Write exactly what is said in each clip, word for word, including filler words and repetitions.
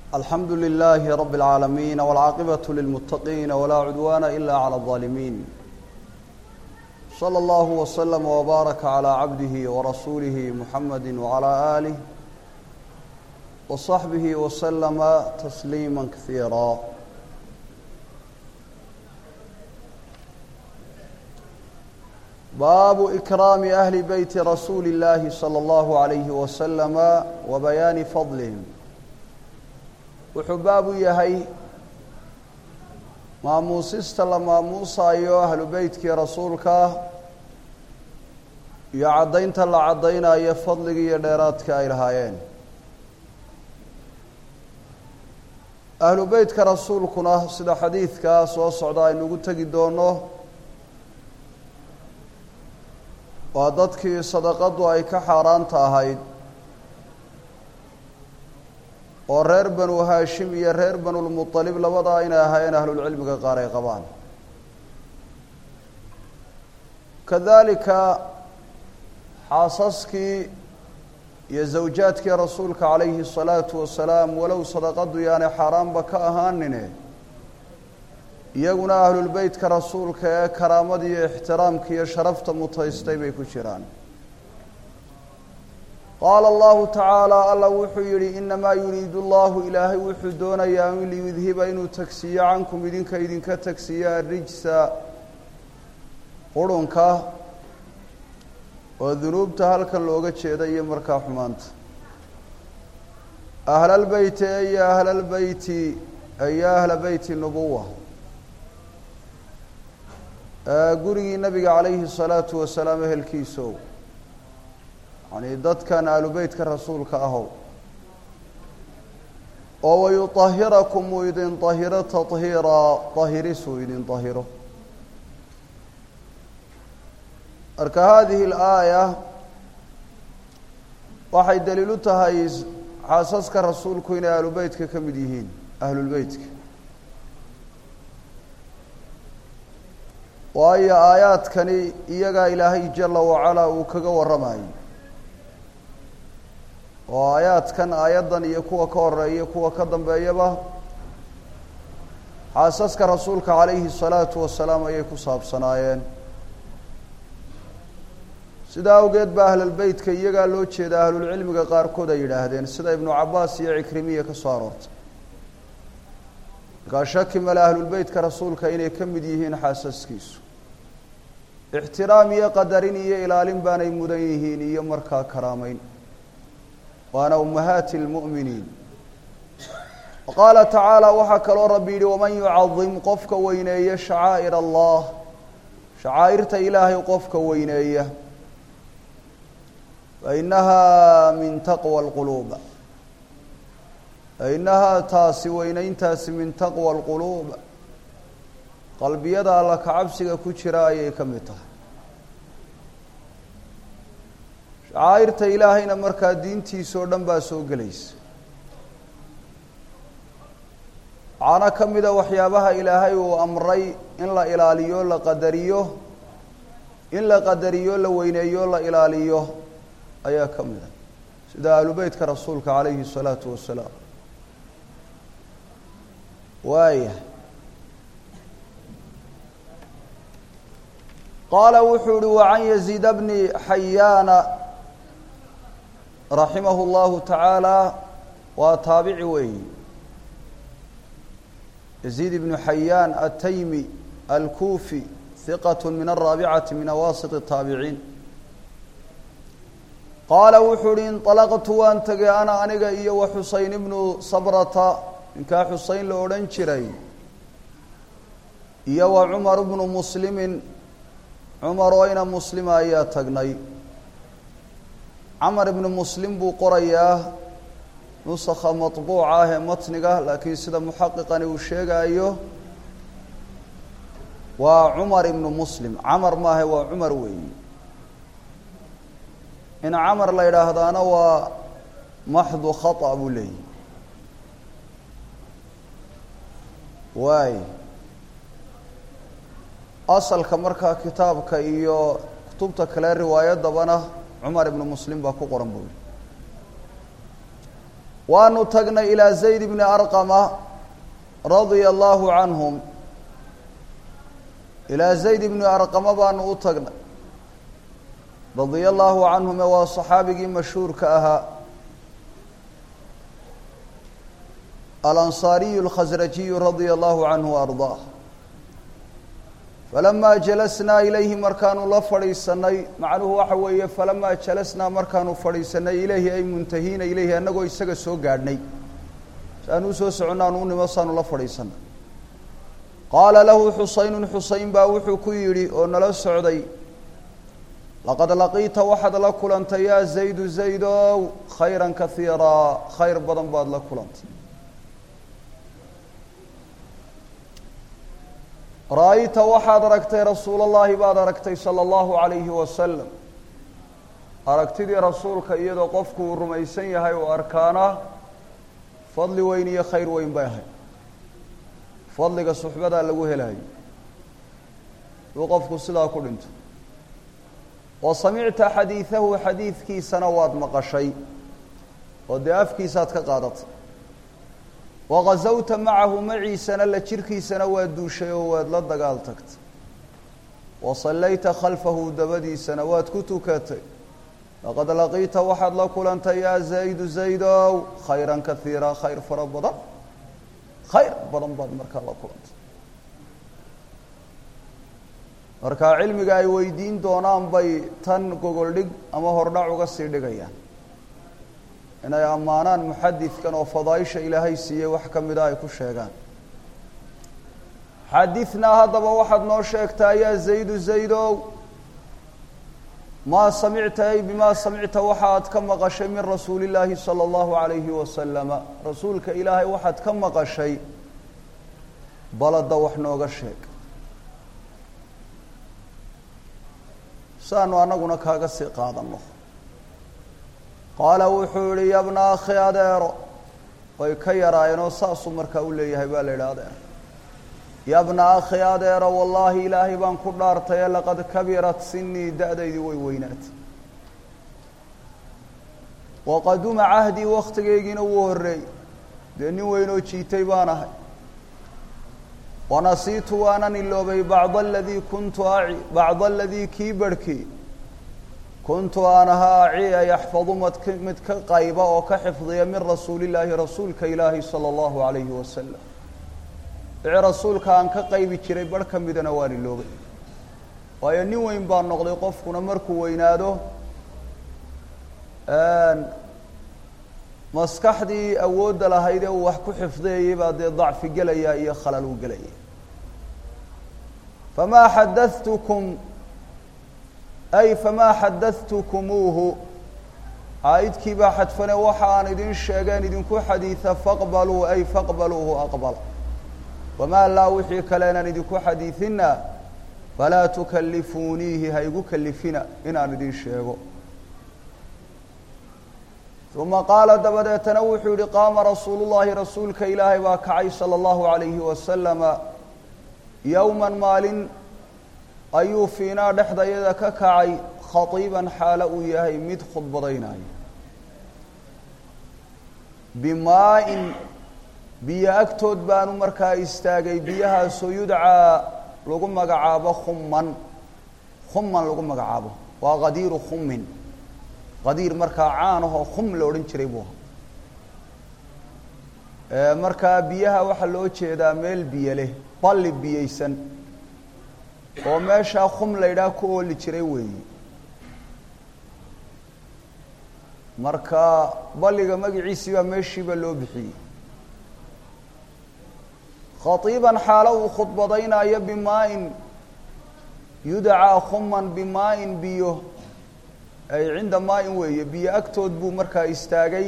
الحمد لله رب العالمين والعاقبة للمتقين ولا عدوان إلا على الظالمين صلى الله وسلم وبارك على عبده ورسوله محمد وعلى آله وصحبه وسلم تسليما كثيرا. باب إكرام أهل بيت رسول الله صلى الله عليه وسلم وبيان فضلهم. wuxuu baabu yahay maamuusista la maamuusayo ahlu beytkii rasuulka iyo caddaynta la caddaynayo fadliga iyo dheeraadka ay lahaayeen. ahlu beytka rasuulkuna sida xadiidka soo socda aynu ugu tegi doono waa dadkii sadaqadu ay ka xaaraanta ahayd oo reer banu haashim iyo reer banulmuطalib labadaa inay ahaayeen ahlulcilmiga qaar ay qabaan. kadalika xaasaskii iyo zawjaadkii rasuulka calayhi الsalaatu wasalaam walow sadaqadu yaanay xaaraanba ka ahaanine iyaguna ahlulbeytka rasuulka ee karaamada iyo ixtiraamka iyo sharafta mutaystay bay ku jiraan. qaala allahu tacaala alla wuxuu yidhi inamaa yuriidu allahu ilaahay wuxuu doonayaa in liyudhiba inuu tagsiiyo cankum idinka idinka tagsiiyo arrijsa qurunka oo dunuubta halkan looga jeeda iyo markaa xumaanta. ahlalbeyti iyo ahlalbeyti iyo ahla beyti nubuwa gurigii nabiga calayhi الsalaatu wasalaam ehelkiiso yani dadkan aalubeytka rasuulka ahow oo wayuطahirakum uu idin طahiro taطhiiraa طahirisuu idin طahiro. marka haadihi اlaaya waxay daliil u tahay xaasaska rasuulku inay aalubeytka ka mid yihiin ahlulbeytka, waayo aayaadkani iyagaa ilaahay jala wacalaa uu kaga warramayo oo aayaadkan aayaddan iyo kuwa ka horeeya kuwa ka dambeeyaba xaasaska rasuulka calayhi الsalaatu wasalaam ayay ku saabsanaayeen. sidaa awgeed ba ahlulbeytka iyagaa loo jeeda ahlulcilmiga qaarkood ay yidhaahdeen sida ibnu cabaas iyo cikrimiya ka soo aroortay. markaa shaki male ahlulbeytka rasuulka inay ka mid yihiin xaasaskiisu, ixtiraam iyo qadarin iyo ilaalin baanay mudan yihiin iyo markaa karaameyn, waana ummahaati اlmu'miniin. qaala tacaala waxaa kaloo rabbi yidhi waman yucadim qofka weyneeya shacaa'ir allah shacaa'irta ilaahay qofka weyneeya fainahaa min taqwa اlquluub fainahaa taasi weyneyntaasi min taqwa اlquluub qalbiyada alla kacabsiga ku jira ayay ka mid tahay. shacaa'irta ilaahayna markaa diintiisa oo dhan baa soo gelaysa. waxaana ka mida waxyaabaha ilaahay uu amray in la ilaaliyo la qadariyo in la qadariyo la weyneeyo la ilaaliyo ayaa ka mida sida ahlubeytka rasuulka calayhi الsalaatu wasalaam. waaya qaala wuxuu uhi wacan yaziid bni xayaana raximahu اllahu tacaala waa taabici weeyi. yaziid ibnu xayaan ataymi alkuufi hiqat min araabicati min awaasit الtaabiciin. qaala wuxuu uhi inطalaqtu waan tegay ana aniga iyo wa xuseyn ibnu sabrata ninkaa xuseyn la odhan jiray iyo wa cumar bnu muslimin cumar oo ina muslima ayaa tagnay. camar ibnu muslim buu qorayaa nusakha maطbuuca ah ee matniga, laakiin sida muxaqiqani uu sheegaayo waa cumar ibnu muslim, camar maahe waa cumar weeyi. in camar la yidhaahdaana waa maxdu khaطأ buu leeyahy. waay asalka markaa kitaabka iyo kutubta kale riwaayadabana cumar ibnu muslim baa ku qoran buu. waanu tagnay ilaa zayd ibni arqama radia allahu canhum ilaa zayd ibni arqama baanu u tagnay radia allahu canhum ee waa saxaabigii mashhuurka ahaa alansaariyu alkhasrajiyu radia allahu canhu ardaah falamaa jalasnaa ilayhi markaanu la fadhiisanay macnuhu waxa weeye falamaa jalasnaa markaanu fadhiisanay ilayhi ay muntahiina ilayhi annagoo isaga soo gaadhnay saanu usoo soconna aanu u nimo saanu la fadhiisanay qaala lahu xusaynun xusayn baa wuxuu ku yidhi oo nala socday laqad laqiita waxaad la kulantay yaa zaydu zaydow khayran kaiiraa khayr badan baad la kulantay ra-ayta waxaad aragtay rasuul allahi baad aragtay sala allahu calayhi wasalam aragtidii rasuulka iyadoo qofku uu rumaysan yahay uu arkaana fadli weyn iyo khayr weyn bay ahayd fadliga suxbadaa lagu helayo uu qofku sidaa ku dhinto wa samicta xadiidahu xadiidkiisana waad maqashay oo dee afkiisaad ka qaadatay wagazawta macahu maciisana la jirkiisana waad duushay oo waad la dagaal tagtay wa sallayta khalfahu dabadiisana waad ku tukatay laqad laqiita waxaad la kulantay yaa zaydu zaydow khayran kaiira khayr fara badan khayr badan baad markaa la kulantay markaa cilmiga ay weydiin doonaan bay tan gogol dhig ama hordhac uga sii dhigayaan inay ammaanaan muxadidkan oo fadaaisha ilaahay siiyey wax ka mida ay ku sheegaan xadithnaa haddaba waxaad noo sheegtaa yaa zaydu zaydow maa samicta ay bimaa samicta waxaad ka maqashay min rasuuli illaahi sala allahu calayhi wasalama rasuulka ilaahay waxaad ka maqashay balada wax nooga sheeg saanu annaguna kaaga sii qaadano qaala wuxuu yihi yabna akhi adeero way ka yaraayeenoo saasuu markaa u leeyahay baa la yidhi adeero yabna akhi adeero wallaahi ilaahay baan ku dhaartaye laqad kabirat sinii da-daydii way weynaatay waqaduma cahdii waktigaygiina wuu horreeyey dee nin weynoo jiitay baan ahay wanasiitu waanan iloobay bacda aladii kuntu aci bacda aladii kii barhkii kuntu aan ahaa aciya yaxfadu mad mid ka qayba oo ka xifdiya min rasuuli illaahi rasuulka ilaahi sala allahu calayhi wasalam wixii rasuulka aan ka qaybi jiray barh ka midana waan iloobay waayo nin weyn baa noqday qofkuna markuu weynaado maskaxdii awoodda lahayd ee uu wax ku xifdiyayay baa dee dacfi gelaya iyo khalal uu gelaya famaa xadadtukum ay famaa xadadtukumuuhu caaidkii baa xadfane waxa aan idin sheegeen idinku xadiida faqbaluu ay faqbaluuhu aqbala wamaa laa wixii kaleenaan idinku xadiidina falaa tukalifuuniihi ha igu kalifina inaan idin sheego uma qaala dabadeetana wuxuu yihi qaama rasuulu llahi rasuulka ilaahay baa kacay sala allahu calayhi wasalama yowman maalin ayuu fiinaa dhexdayada ka kacay khatiiban xaalo uu yahay mid khudbadaynaya bimaa-in biyo agtood baanu markaa istaagay biyahaasoo yudcaa lagu magacaabo khumman khumman lagu magacaabo waa qadiiru khummin qadiir markaa caan ahoo khum la odhan jiray buu ahaa markaa biyaha waxaa loo jeedaa meel biyo leh balli biyeysan oo meeshaa khum la ydhaah ku ooli jiray weeyi marka balliga magaciisii baa meeshiiba loo bixiyey khatiiban xaalo uu khudbadaynayo bimaa-in yudcaa khumman bimaa-in biyo ay cinda maa-in weeye biyo agtood buu markaa istaagay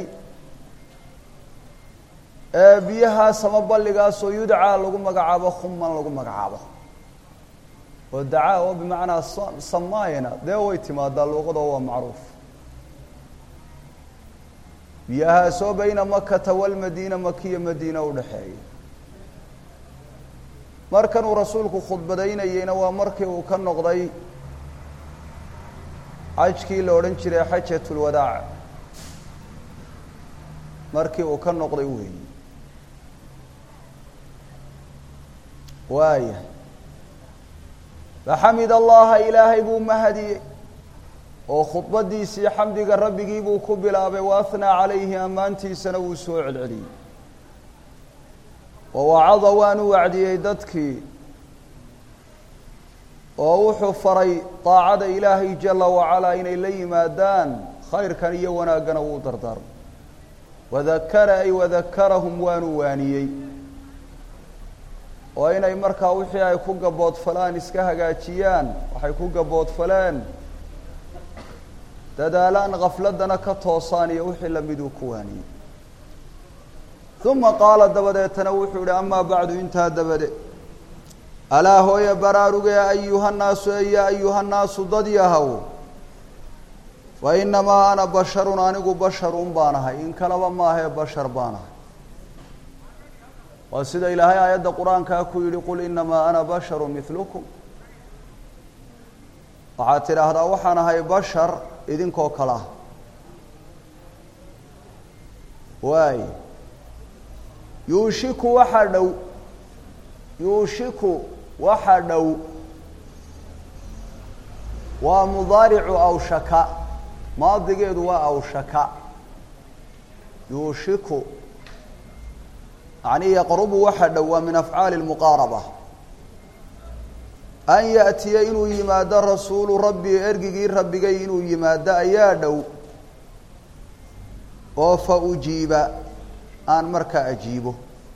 biyahaas ama balligaasoo yudcaa lagu magacaabo khumman lagu magacaabo oo dacaa oo bimacnaa samaayana dee way timaadaa luuqadoo waa macruuf biyahaasoo bayna makata walmadiina makiya madiina udhaxeeya markan uu rasuulku khudbadaynayeyna waa markii uu ka noqday xajkii la odhan jiray xajatulwadaac markii uu ka noqday weeyi waaya faxamid allaha ilaahay buu mahadiyey oo khudbadiisii xamdiga rabbigii buu ku bilaabay waathnaa calayhi ammaantiisana wuu soo celceliyey wawacada waanu wacdiyey dadkii oo wuxuu faray daacada ilaahay jala wacalaa inay la yimaadaan khayrkan iyo wanaaggana wuu dardaarmay wadakara ay wadakarahum waanu waaniyey oo inay markaa wixii ay ku gaboodfalaan iska hagaajiyaan waxay ku gaboodfaleen dadaalaan kafladana ka toosaan iyo wixii lamiduu ku waaniyey uma qaala dabadeetana wuxuu yihi amaa bacdu intaa dabade alaa hooye baraaruge ayuhannaasu eya ayuhannaasu dad yahow fa inamaa ana basharun anigu basharun baan ahay in kalaba maahee bashar baan ahay waa sida ilaahay aayadda qur-aankaa ku yihi qul inamaa ana basharu milukum waxaad tidhaahdaa waxaan ahay bashar idinkoo kale ah waay yuushiku waxaa dhow yuushiku waxa dhow waa mudaaricu awshaka maadigeedu waa awshaka yuushiku yani yaqrubu waxa dhow waa min afcaali lmuqaaraba an yaأtiya inuu yimaado rasuulu rabbi ergigii rabbigay inuu yimaado ayaa dhow oo fa ujiiba aan markaa ajiibo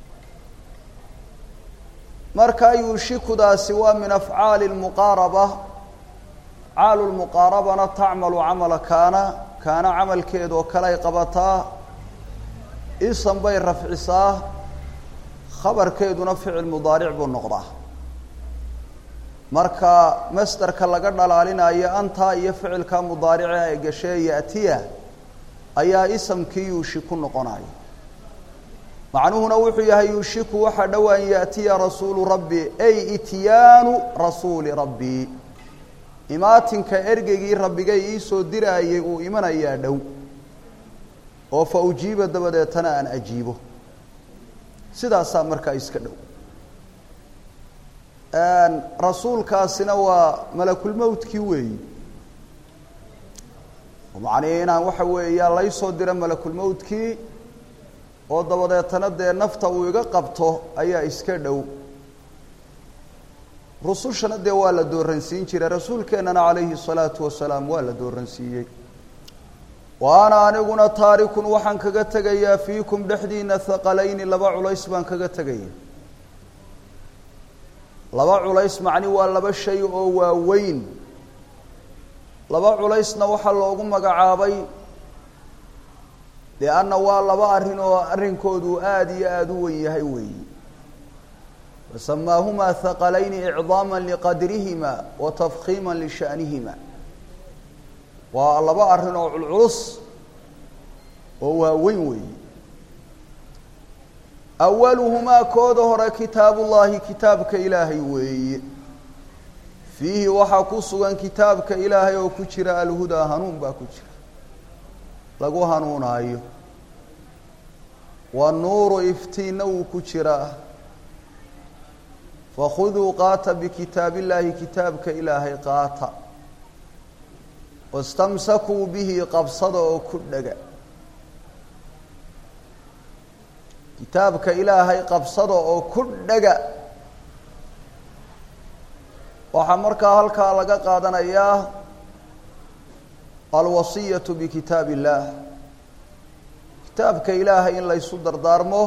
markaa yuushikudaasi waa min afcaali lmuqaaraba afcaalu lmuqaarabana tacmalu camala kaana kaana camalkeedoo kale ay qabataa isan bay rafcisaa khabarkeeduna ficil mudaaric buu noqdaa marka masderka laga dhalaalinayo antaa iyo ficilka mudaarice ay gashee yaatiya ayaa isamkii yuushiku noqonaya macnuhuna wuxuu yahay yuushiku waxaa dhow an yaأtiya rasuulu rabbi ay ityaanu rasuuli rabbi imaatinka ergeygii rabbigay iisoo diraayay uu imanayaa dhow oo fa ujiiba dabadeetana aan ajiibo sidaasaa markaa iska dhow rasuulkaasina waa malakulmowtkii weeyi macnii inaan waxa weeya laysoo diro malakulmowtkii oo dabadeetana dee nafta uu iga qabto ayaa iska dhow rusushana dee waa la dooransiin jiray rasuulkeennana calayhi الsalaatu wasalaam waa la dooransiiyey wa ana aniguna taarikun waxaan kaga tegayaa fiikum dhexdiina haqalayni laba culays baan kaga tegaya laba culays macni waa laba shay oo waaweyn laba culaysna waxaa loogu magacaabay lianna waa laba arrin oo arrinkoodu aada iyo aada u wen yahay weeyi wasamaahumaa haqalayni icdaama liqadrihima wa tafkiima lisha'nihima waa laba arrin oo culculus oo waaweyn weeyi awaluhumaa kooda hore kitaabullaahi kitaabka ilaahay weeye fiihi waxaa ku sugan kitaabka ilaahay oo ku jira alhudaa hanuun baa ku jira lagu hanuunaayo wanuuru iftiinna wuu ku jiraa fakhuduu qaata bikitaab illaahi kitaabka ilaahay qaata wastamsakuu bihi qabsada oo ku dhega kitaabka ilaahay qabsada oo ku dhega waxaa markaa halkaa laga qaadanayaa alwasiyatu bikitaab illaah kitaabka ilaahay in laysu dardaarmo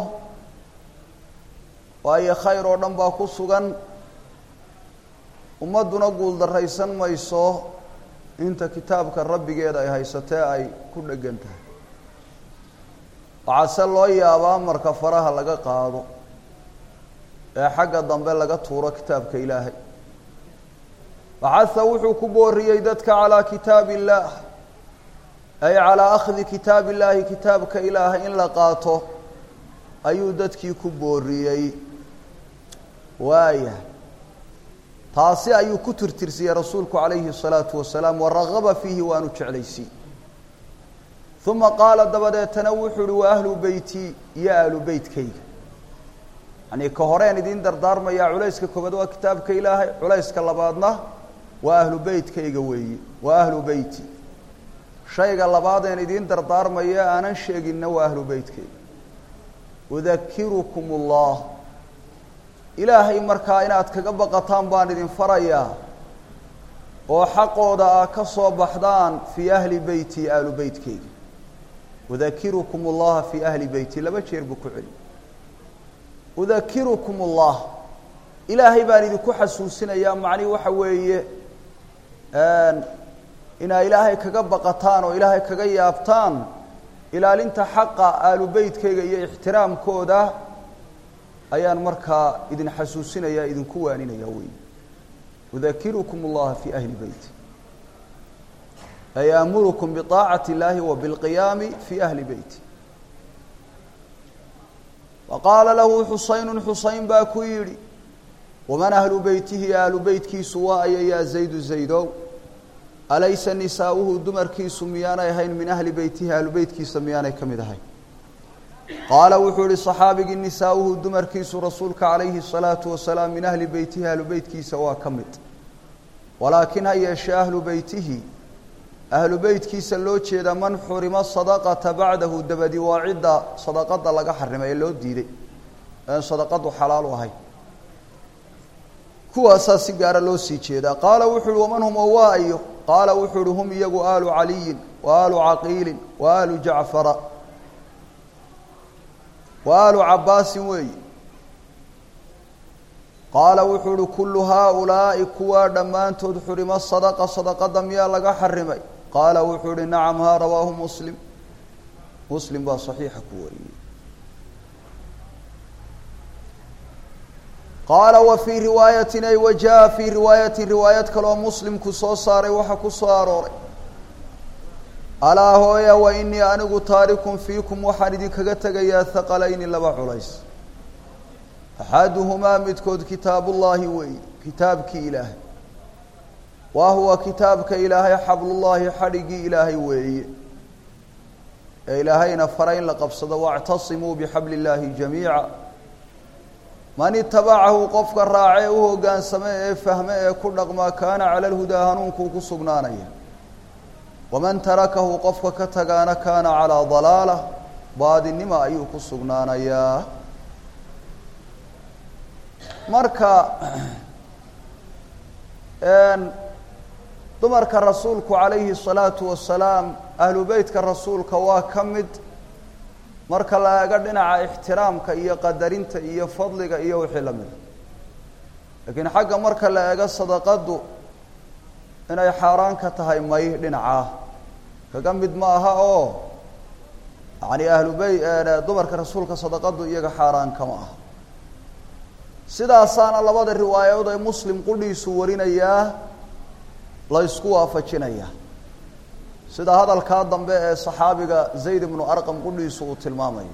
waayo khayr oo dhan baa ku sugan ummadduna guuldarraysan mayso inta kitaabka rabbigeeda ay haysatee ay ku dhegan tahay waxaa se loo yaabaa marka faraha laga qaado ee xagga dambe laga tuuro kitaabka ilaahay bacatha wuxuu ku booriyey dadka calaa kitaabi illaah ay calaa akhdi kitaabi illaahi kitaabka ilaahay in la qaato ayuu dadkii ku booriyey waaya taasi ayuu ku tirtirsiyey rasuulku calayhi الsalaatu wasalaam waragaba fiihi waanu jeclaysiy ثم قال دبدت تنوحر وأهل بيتي يا أهل بيت كي يعني كهرين دين دردار ما يا عليسك كبدوا كتاب كإله عليسك الله بعضنا وأهل بيت كي جوي وأهل بيتي شيء الله بعضنا دين دردار ما يا أنا شيء إنه وأهل بيت كي أذكركم الله إلهي مركائنات كجبقتان بان دين فريا وحقوا ذا كصوب بحضان في أهل بيتي أهل بيت كي أذكركم الله في أهل بيتي لا بشير بكعلي أذكركم الله إلهي بان دين كحسوسنا يا معني وحوي أن إن إلهي كجبقتان وإلهي كجيابتان إلى أنت حق آل بيت كي احترام كودا أيان مركا إذن حسوسنا يا إذن كوانين يوي أذكركم الله في أهل بيت أي أمركم بطاعة الله وبالقيام في أهل بيت وقال له حسين حسين باكويري ومن أهل بيته آل بيت كي سواء يا زيد زيدو أليس نساؤه دمر كي سميانا يهين من أهل بيته أهل بيت كي سميانا كمدهين قال وحول الصحابي نساؤه دمر كي رسولك عليه الصلاة والسلام من أهل بيته أهل بيت كي سوا كمد ولكن هي أهل بيته أهل بيت كي سلوتش إذا من حرم الصدقة بعده دبدي واعدة صدقة لغا حرم يلو ديدي أن صدقة حلال وهي كو أساسي قال لو سيجيدا قال وحول ومن هم أوائيه قال وحول هم يقو آل علي وآل عقيل وآل جعفر وآل عباس وي قال وحول كل هؤلاء كوا دمان تدحرم الصدقة صدقة دميا لغا حرمي قال وحول نعم ها رواه مسلم مسلم با صحيح كوري قال وفي رواية وجاء في رواية رواية كلو مسلم كسو صاري وحا كسو آروري ألا هويا وإني أنغو تارك فيكم وحاردين كغتغيا ثقلين لبا عليس أحدهما متكود كتاب الله وي كتابك إله وهو كتابك إله حبل الله حرقي إلهي وي إلهينا فرين لقبصد واعتصموا بحبل الله جميعا من اتبعه قفك الراعي وهو قان سمعه فهمه كل ما كان على الهدى هنونك كسبنانيا ومن تركه قفك كتغان كان على ضلاله بعد النما أيه كسبنانيا مركا ان دمرك رسولك عليه الصلاة والسلام أهل بيتك رسولك واكمد marka laaga dhinaca ixtiraamka iyo qadarinta iyo fadliga iyo wixii la mid laakiin xagga marka la eego sadaqadu inay xaraan ka tahay may dhinaca kaga mid ma aha oo yani ahlu bayt dumarka rasuulka sadaqadu iyaga xaraan kama aha sidaasaana labada riwaayadood ay muslim qudhiisu warinaya la isku waafajinaya sida hadalka dambe ee saxaabiga Zayd ibn Arqam qudhiisu uu tilmaamay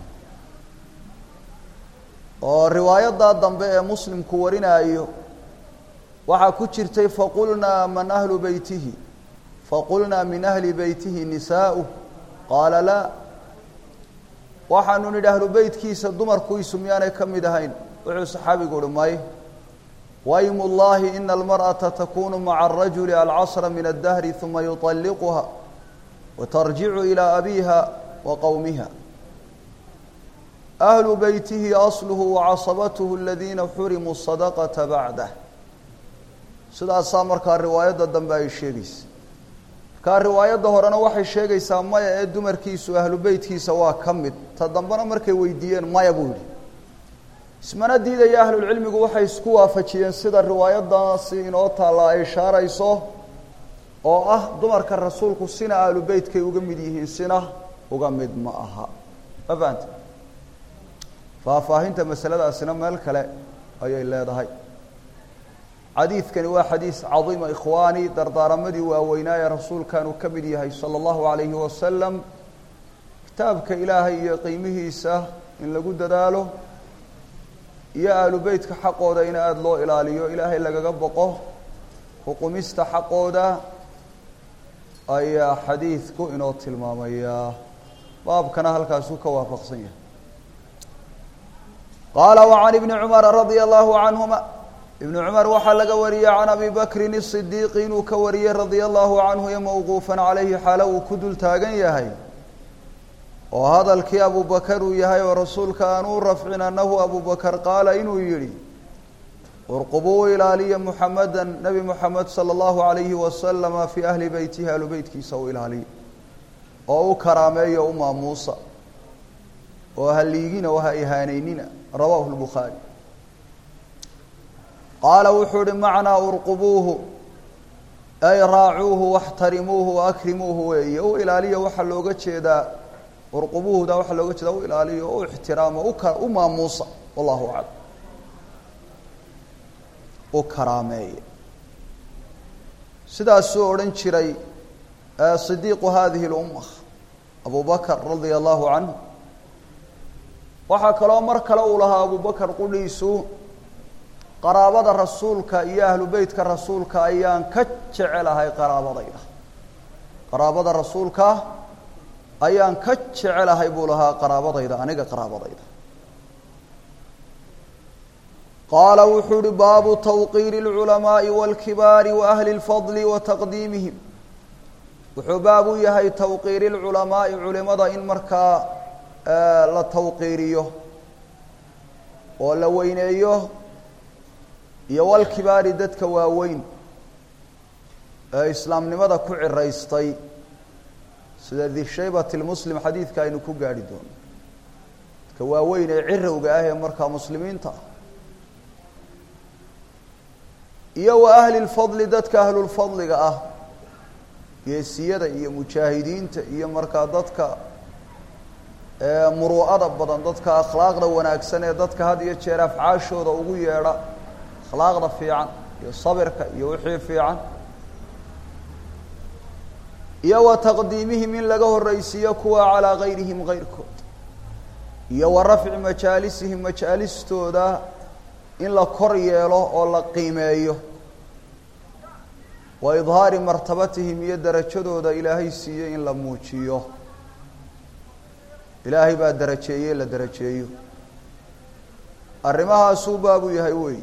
oo riwaayada dambe ee muslimku warinayo waxa ku jirtay faqulna man ahlu baytihi faqulna min ahli baytihi nisaa'u qala la waxaanu nidhaahlu baytkiisa dumarku isumiyaan kamid ahayn wuxuu saxaabigu dhumay waymullahi innal mar'ata takunu ma'a ar-rajuli al-'asra min ad-dahr thumma yutalliquha وترجع إلى أبيها وقومها أهل بيته أصله وعصبته الذين حرموا الصدقة بعده سيدا سامر كان رواية الدنباء الشيغيس كان رواية هرانا وحي الشيغيس ما يأدو مركيس أهل بيته سوا كمد تدنبنا مركي ويديين ما يبولي اسمنا ديدا يا أهل العلم وحي اسكوا فتشيين سيدا الرواية دانسين أوتا لا إشارة يسوه oo ah dumarka rasuulku sina ahlu beedkay uga mid yihiin sina uga mid ma aha afant faafahinta masaladaasina meel kale ayay leedahay xadiidkani waa xadiis cadiim ikhwaani dardaaramadii waaweynaa rasuulkan uu ka mid yahay sallallahu alayhi wa sallam kitaabka ilaahay iyo qiimihiisa in lagu dadaalo iyo ahlu beedka xaqooda in aad loo ilaaliyo ilaahay lagaga boqo xukumista xaqooda أي حديث كو إنو تلماميا baabkana halkaasuu ka waafaqsan yahay qaala وعan ibni cumara radia allahu canhuma ibnu cumar waxaa laga wariyey can abi bakrin الصidiiq inuu ka wariyey radia allahu canhu iyo mawquufan calayhi xaalo uu ku dul taagan yahay oo hadalkii abu bakar uu yahay oo rasuulka aan u rafcin annahu abu bakar qaala inuu yidhi urqubuu ilaaliya muxameda nebi moxamed salى اllahu عalayhi wasalama fii ahli beytihi ahlu beytkiisa u ilaaliya oo u karaameeya u maamuusa oo ha liigina oo ha ihaaneynina rawaahu lbukhaari qaala wuxuu uhi macnaa urqubuuhu ay raacuuhu waxtarimuuhu waakrimuuhu weeye u ilaaliya waxaa looga jeedaa urqubuuhuda waxaa looga jeedaa u ilaaliya o u ixtiraamo uka u maamuusa wallahu aclam u karaameeya sidaasuu odhan jiray صidiiqu hadihi اlumma abu bakr radia allahu canhu waxaa kaloo mar kale uu lahaa abu bakr qudhiisu qaraabada rasuulka iyo ahlu beytka rasuulka ayaan ka jecelahay qaraabadayda qaraabada rasuulka ayaan ka jecelahay buu lahaa qaraabadayda aniga qaraabadayda qaala wuxuu uhi baabu tawqiiri اlculamaaءi wاlkibaari waahli اlfadli wa taqdiimihim wuxuu baab u yahay tawqiiri اlculamaaءi culimada in markaa la tawqiiriyo oo la weyneeyo iyo walkibaari dadka waaweyn ee islaamnimada ku ciraystay sida dishaybati lmuslim xadiidka aynu ku gaadhi doono dadka waaweyn ee cirowga ah ee markaa muslimiinta ah iyo wa ahli lfadli dadka ahlulfadliga ah geesiyada iyo mujaahidiinta iyo markaa dadka muruu'ada badan dadka akhlaaqda wanaagsan ee dadka had iyo jeer afcaashooda ugu yeedha akhlaaqda fiican iyo sabirka iyo wixii fiican iyo wa taqdiimihim in laga horreysiiyo kuwa calaa gayrihim gayrkood iyo wa rafci majaalisihim majaalistooda in la kor yeelo oo la qiimeeyo wa idhaari martabatihim iyo darajadooda ilaahay siiyey in la muujiyo ilaahay baa darajeeyey la darajeeyo arrimahaasuu baabu yahay wey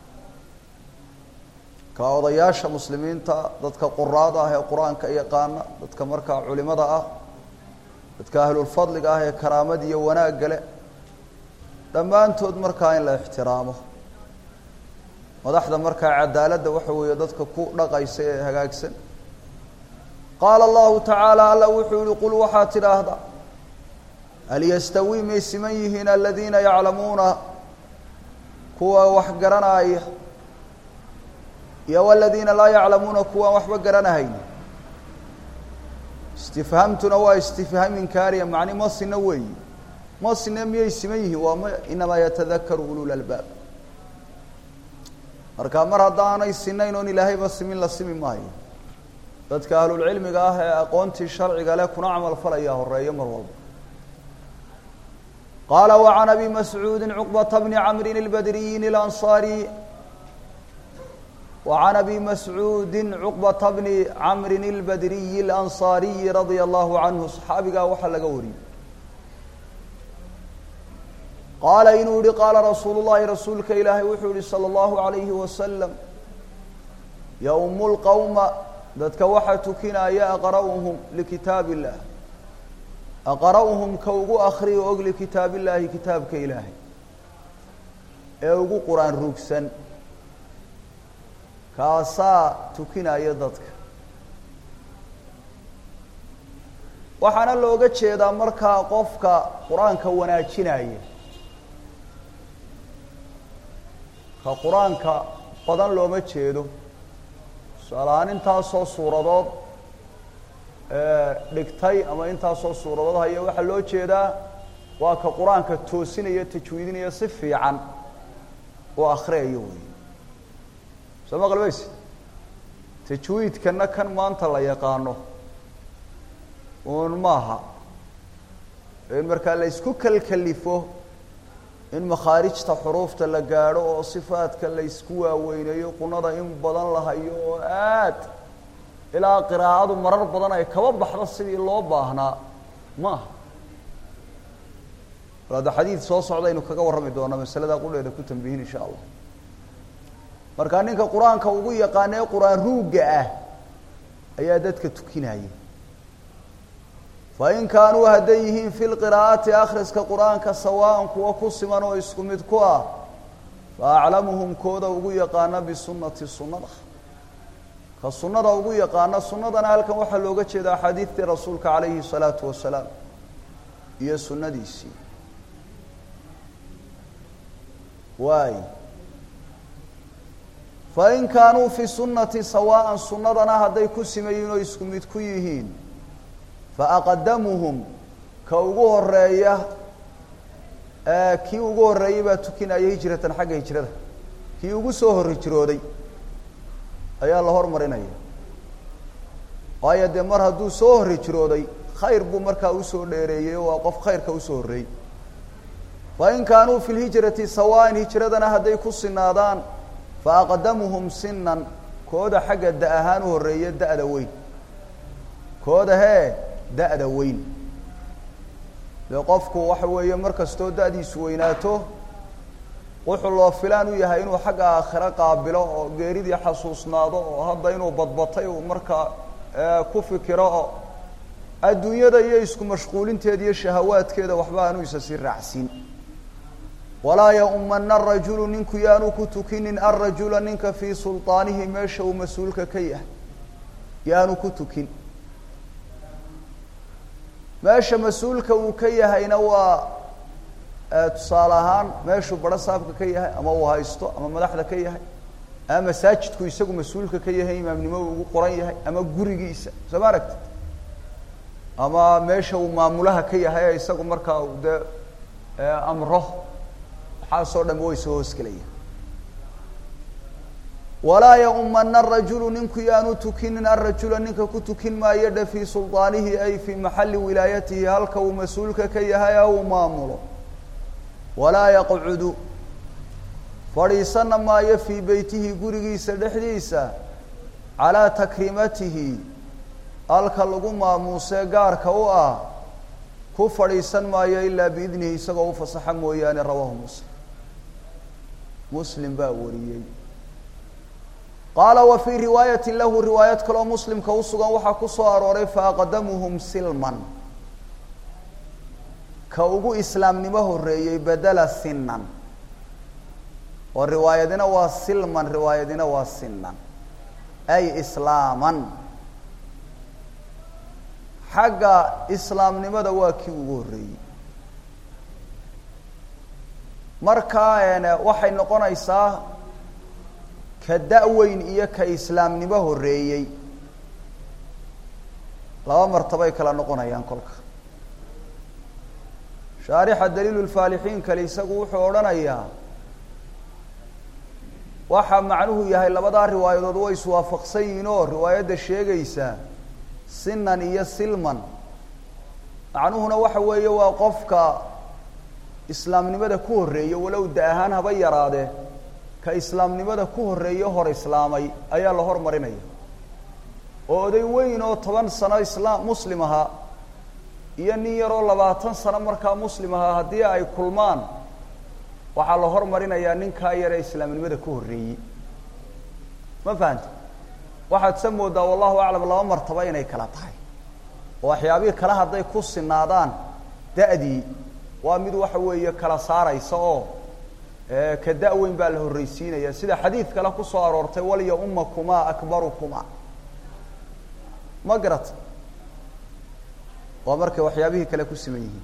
ka odayaasha muslimiinta dadka quraada ah ee qur-aanka yaqaana dadka markaa culimada ah dadka ahlulfadliga ah ee karaamad iyo wanaagga leh dhammaantood markaa in la ixtiraamo madaxda markaa cadaaladda waxa weeye dadka ku dhaqaysa ee hagaagsan qaala allahu tacaala alla wuxuu yihi qul waxaad tidhaahdaa hal yastawii may siman yihiin aladiina yaclamuuna kuwa wax garanaya iyo waladiina laa yaclamuuna kuwaan waxba garanahayn istifhaamtuna waa istifhaam inkaariya macni ma sina weeyi ma sina miyay siman yihiin waa ma inamaa yatadakaru ulul albaab marka mar haddaanay sinayn oon ilaahayba simin la simi maayo dadka ahlulcilmiga ah ee aqoontii sharciga leh kuna camal falayaa horeeyo mar walba qaala وعan abi mascuudi cuqbata bni camri اlbadriyin اlanصaariy وعan abi mascuudi cuqbata bni camri اlbadriyi اlanصaariyi radia allahu canhu صaxaabigaa waxaa laga wariyey qaala inuu yihi qaala rasuulu llahi rasuulka ilaahay wuxuu yihi salى اllahu عalayhi wasalam yowm اlqowma dadka waxaa tukinaya aqra'uhum likitaab illah aqra'uhum ka ugu akriyo og likitaab illaahi kitaabka ilaahay ee ugu qur-aan rugsan kaasaa tukinaya dadka waxaana looga jeedaa markaa qofka qur-aanka wanaajinaya ka qur-aanka badan looma jeedo tusaale ahaan intaasoo suuradood dhigtay ama intaasoo suuradood haya waxaa loo jeedaa waa ka qur-aanka toosinaya tajwiidinaya si fiican oo akhriyayo wey soo ma qalbayse tajwiidkana kan maanta la yaqaano uun maaha in markaa la isku kalkalifo in makhaarijta xuruufta la gaadho oo sifaadka la isku waaweyneeyo qunada in badan la hayo oo aad ilaa qiraa'adu marar badan ay kaba baxdo sidii loo baahnaa maaha هذا حديث soo socda inuu kaga warrami doono masalada qudheeda ku tanbihin insha Allah marka ninka quraanka ugu yaqaanay quraan ruuga ah ayaa dadka tukinaya fa in kaanu hadayhin fil qiraa'ati akhriska quraanka sawaan kuwa ku siman oo isku mid ku ah fa a'lamuhum kooda ugu yaqaana bi sunnati sunnada ka sunnada ugu yaqaana sunnadana halkan waxa looga jeedaa xadiiska rasuulka kaleeyhi salaatu wasalaam iyo sunnadiisi واي فإن كانوا في سنة سواء سنتنا هذي كسمين ويسكمت كيهين فأقدمهم كوجو الرأيه آه كي وجو الرأي بتكين أي هجرة حق هجرة كي وجو سهر هجرودي أي الله هرمرنا يه أي دمر هدو سهر هجرودي خير بمر كوسور ليه وقف خير كوسور ري فإن كانوا في الهجرة سواء هجرتنا هذي كسنادان فأقدمهم سنا كودا حق الدأهان والرئي الدأ دوين كودا هي دأ دوين لقفكو وحوية مركز تو دأ دي سويناته وحو الله فلانو يهينو حق آخرة قابلة غيري دي حسوسناده وهذا إنو بطبطي ومركا كوفي كراء الدنيا دا يسكو مشغولين تهدي الشهوات كده وحبانو يساسير رعسين ولا يؤمن الرجل ننك يانو كتكين الرجل ننك في سلطانه ماشا ومسؤولك كيه يانو كتكين ماشا مسؤولك وكيه هينوا تصالحان ماشا برصابك كيه أما هو هايستو أما مدحدا كيه أما ساجدك يساقو مسؤولك كيه إمام نمو قرية أما قريقيسا سباركت أما ماشا ومامولها كيه يساقو مركا أمره حاصل دمويس هوسكليه ولا يؤمن الرجل ننك يانو تكين الرجل ننك كتكين ما يد في سلطانه أي في محل ولايته هلك ومسؤولك كيها أو مامله ولا يقعد فريسن ما يفي بيته قرقيس دحديسا على تكريمته هلك لغما موسى قارك وآه كفريسن ما إلا بإذنه سقوا فصحم ويان رواه مسلم مسلم باوريي قال وفي رواية له رواية كلا مسلم كوسقا وحكسوا أروري فأقدمهم سلما كوغو إسلام نمه الرئي بدل سنا والرواية دينا وسلما رواية دينا وسنا أي إسلاما حق إسلام نمده واكي وغوري marka ayna waxay noqonaysaa ka da'weyn iyo ka islaamnimo horeeyay laba martabay kala noqonayaan kolka shaarixa daliilul faalixiin kale isagu wuxuu oranayaa waxa macnuhu yahay labada riwaayadood way iswaafaqsan yihiin oo riwaayada sheegaysa sinan iyo silman macnuhuna waxa weeye waa qofka islaamnimada ku horeeyo walow daahan haba yaraade ka islaamnimada ku horeeyo hor islaamay ayaa la hormarinaya oo oday weyn oo toban sano islaam muslim aha iyo nin yar oo labaatan sano markaa muslim aha hadii ay kulmaan waxa la hormarinayaa ninka yar ee islaamnimada ku horeeyay ma fahanti waxaad samoodaa wallahu a'lam laba martaba inay kala tahay oo waxyaabihi kala haday ku sinaadaan daadii waa mid waxa weeye kala saaraysa oo ee ka da'weyn baa la horeysiinaya sida xadiis kale ku soo aroortay waliya ummakuma akbarukuma magrat waa markay waxyaabihi kale ku simeeyeen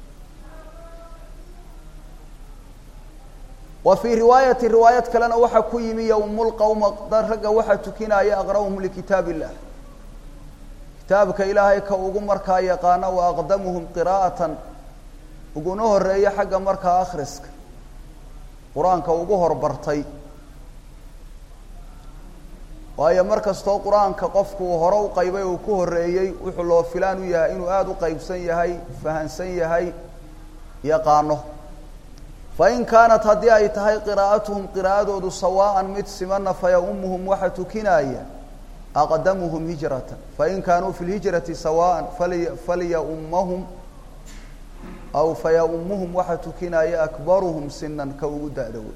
وفي رواية رواية كلنا وحا كيمي يوم القوم درجة وحا تكينا يقرأهم لكتاب الله كتابك إلهي كوغو مركا يقانا وأقدمهم قراءة وقنوه الرأي حق مركا أخرسك قرآن كوغوه ربرتي وهي مركز تو قرآن كقفك وهرو قيبي وكوه الرأي وحلو فلان يا إنو آدو قيب سيهي فهن سيهي يقانه فإن كانت هذه أي تهي قراءتهم قراءة سواء متسمن فيؤمهم وحت كناية أقدمهم هجرة فإن كانوا في الهجرة سواء فلي فليؤمهم أو فيؤمهم وحتكنا أكبرهم سنا كوجود أدوي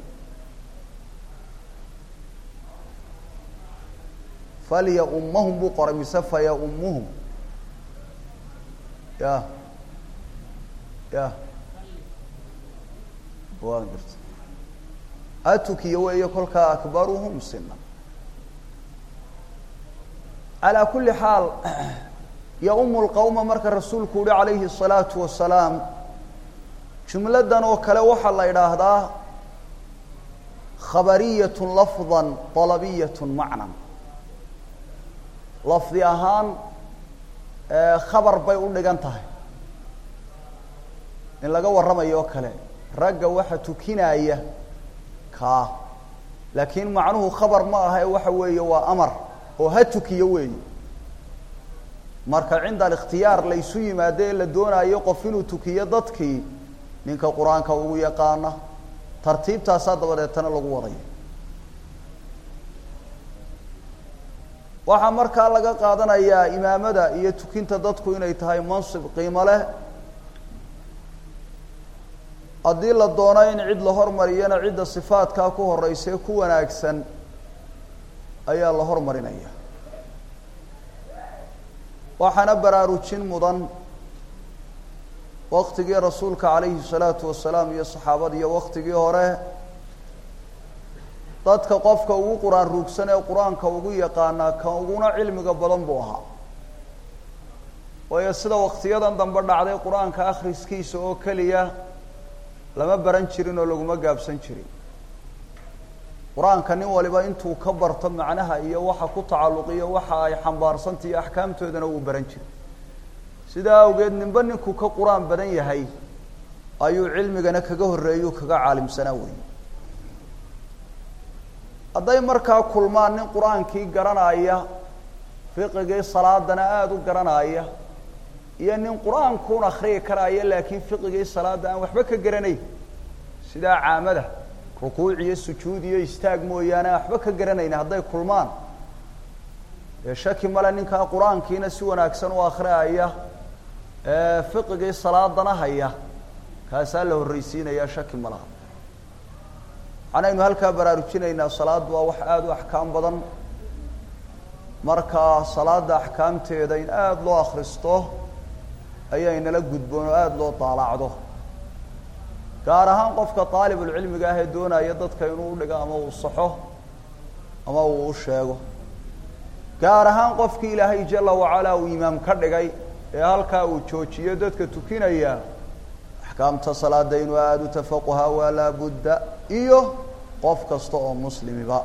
فليؤمهم بقر مسفى يؤمهم يا يا واقرت أتكي ويقول كأكبرهم سنا على كل حال يؤم القوم مرك الرسول كوري عليه الصلاة والسلام جملة وكلا وحل إلى خبرية لفظا طلبية معنى لفظي أهان خبر بيقول لجنته إن لقوا الرمى يوكله رجع واحد كناية كا لكن معناه خبر ما هي وحوي وأمر وهتك يوي marka cinda al-ikhtiyar laysu yimaade la doonayo qof inuu tukiyo dadkii ninka quraanka ugu yaqaana tartiibtaas dabadeetana lagu waday waxa marka laga qaadanayaa imaamada iyo tukinta dadku inay tahay mansib qiimo leh hadii la doonayo in cid la hormariyana cidda sifaadka ku horeysay ku wanaagsan ayaa la hormarinaya waxana baraarujin mudan waqtigii rasuulka calayhi salaatu wasalaam iyo saxaabada iyo waqtigii hore dadka qofka ugu quraan ruugsan ee quraanka ugu yaqaana ka uguna cilmiga badan buu ahaa way sida waqtiyadan dambe dhacday quraanka akhriskiisa oo kaliya lama baran jirin oo lagu ma gaabsan jirin quraanka nin waliba intuu ka barto macnaha iyo waxa ku tacalluqiyo waxa ay xambaarsantii ahkaamtoodana uu baran jiray sida awgeed ninba ninku ka quraan badan yahay ayuu cilmigana kaga horeeyo kaga caalimsanaa weey haday markaa kulmaan nin quraankii garanaya fiqhigii salaadana aad u garanaya iyo nin quraanku akhriyo karaya laakiin fiqhigii salaada aan waxba ka garanay sida caamada ركوع يسجود يستاج مويانا أحبك جرنين هذا كلمان شك ملا إنك القرآن كينا سوى أكسن وآخرها هي فقه الصلاة ضنا هي كاسله الرئيسين يا شك ملا أنا إنه هالكبر أرجينا إن الصلاة وأحد وأحكام بدن مركا صلاة أحكام تيدين آد لو أخرسته أي إن لجد بنو آد لو طالعده gaar ahaan qofka talibul cilmiga ah ee doonaya dadka inuu dhigo ama uu saxo ama uu sheego gaar ahaan qofkii Ilaahay jalla wa ala uu imaam ka dhigay ee halka uu joojiyo dadka tukinaya ahkaamta salaada inuu aad u tafaqaha wala budda iyo qof kasta oo muslimiba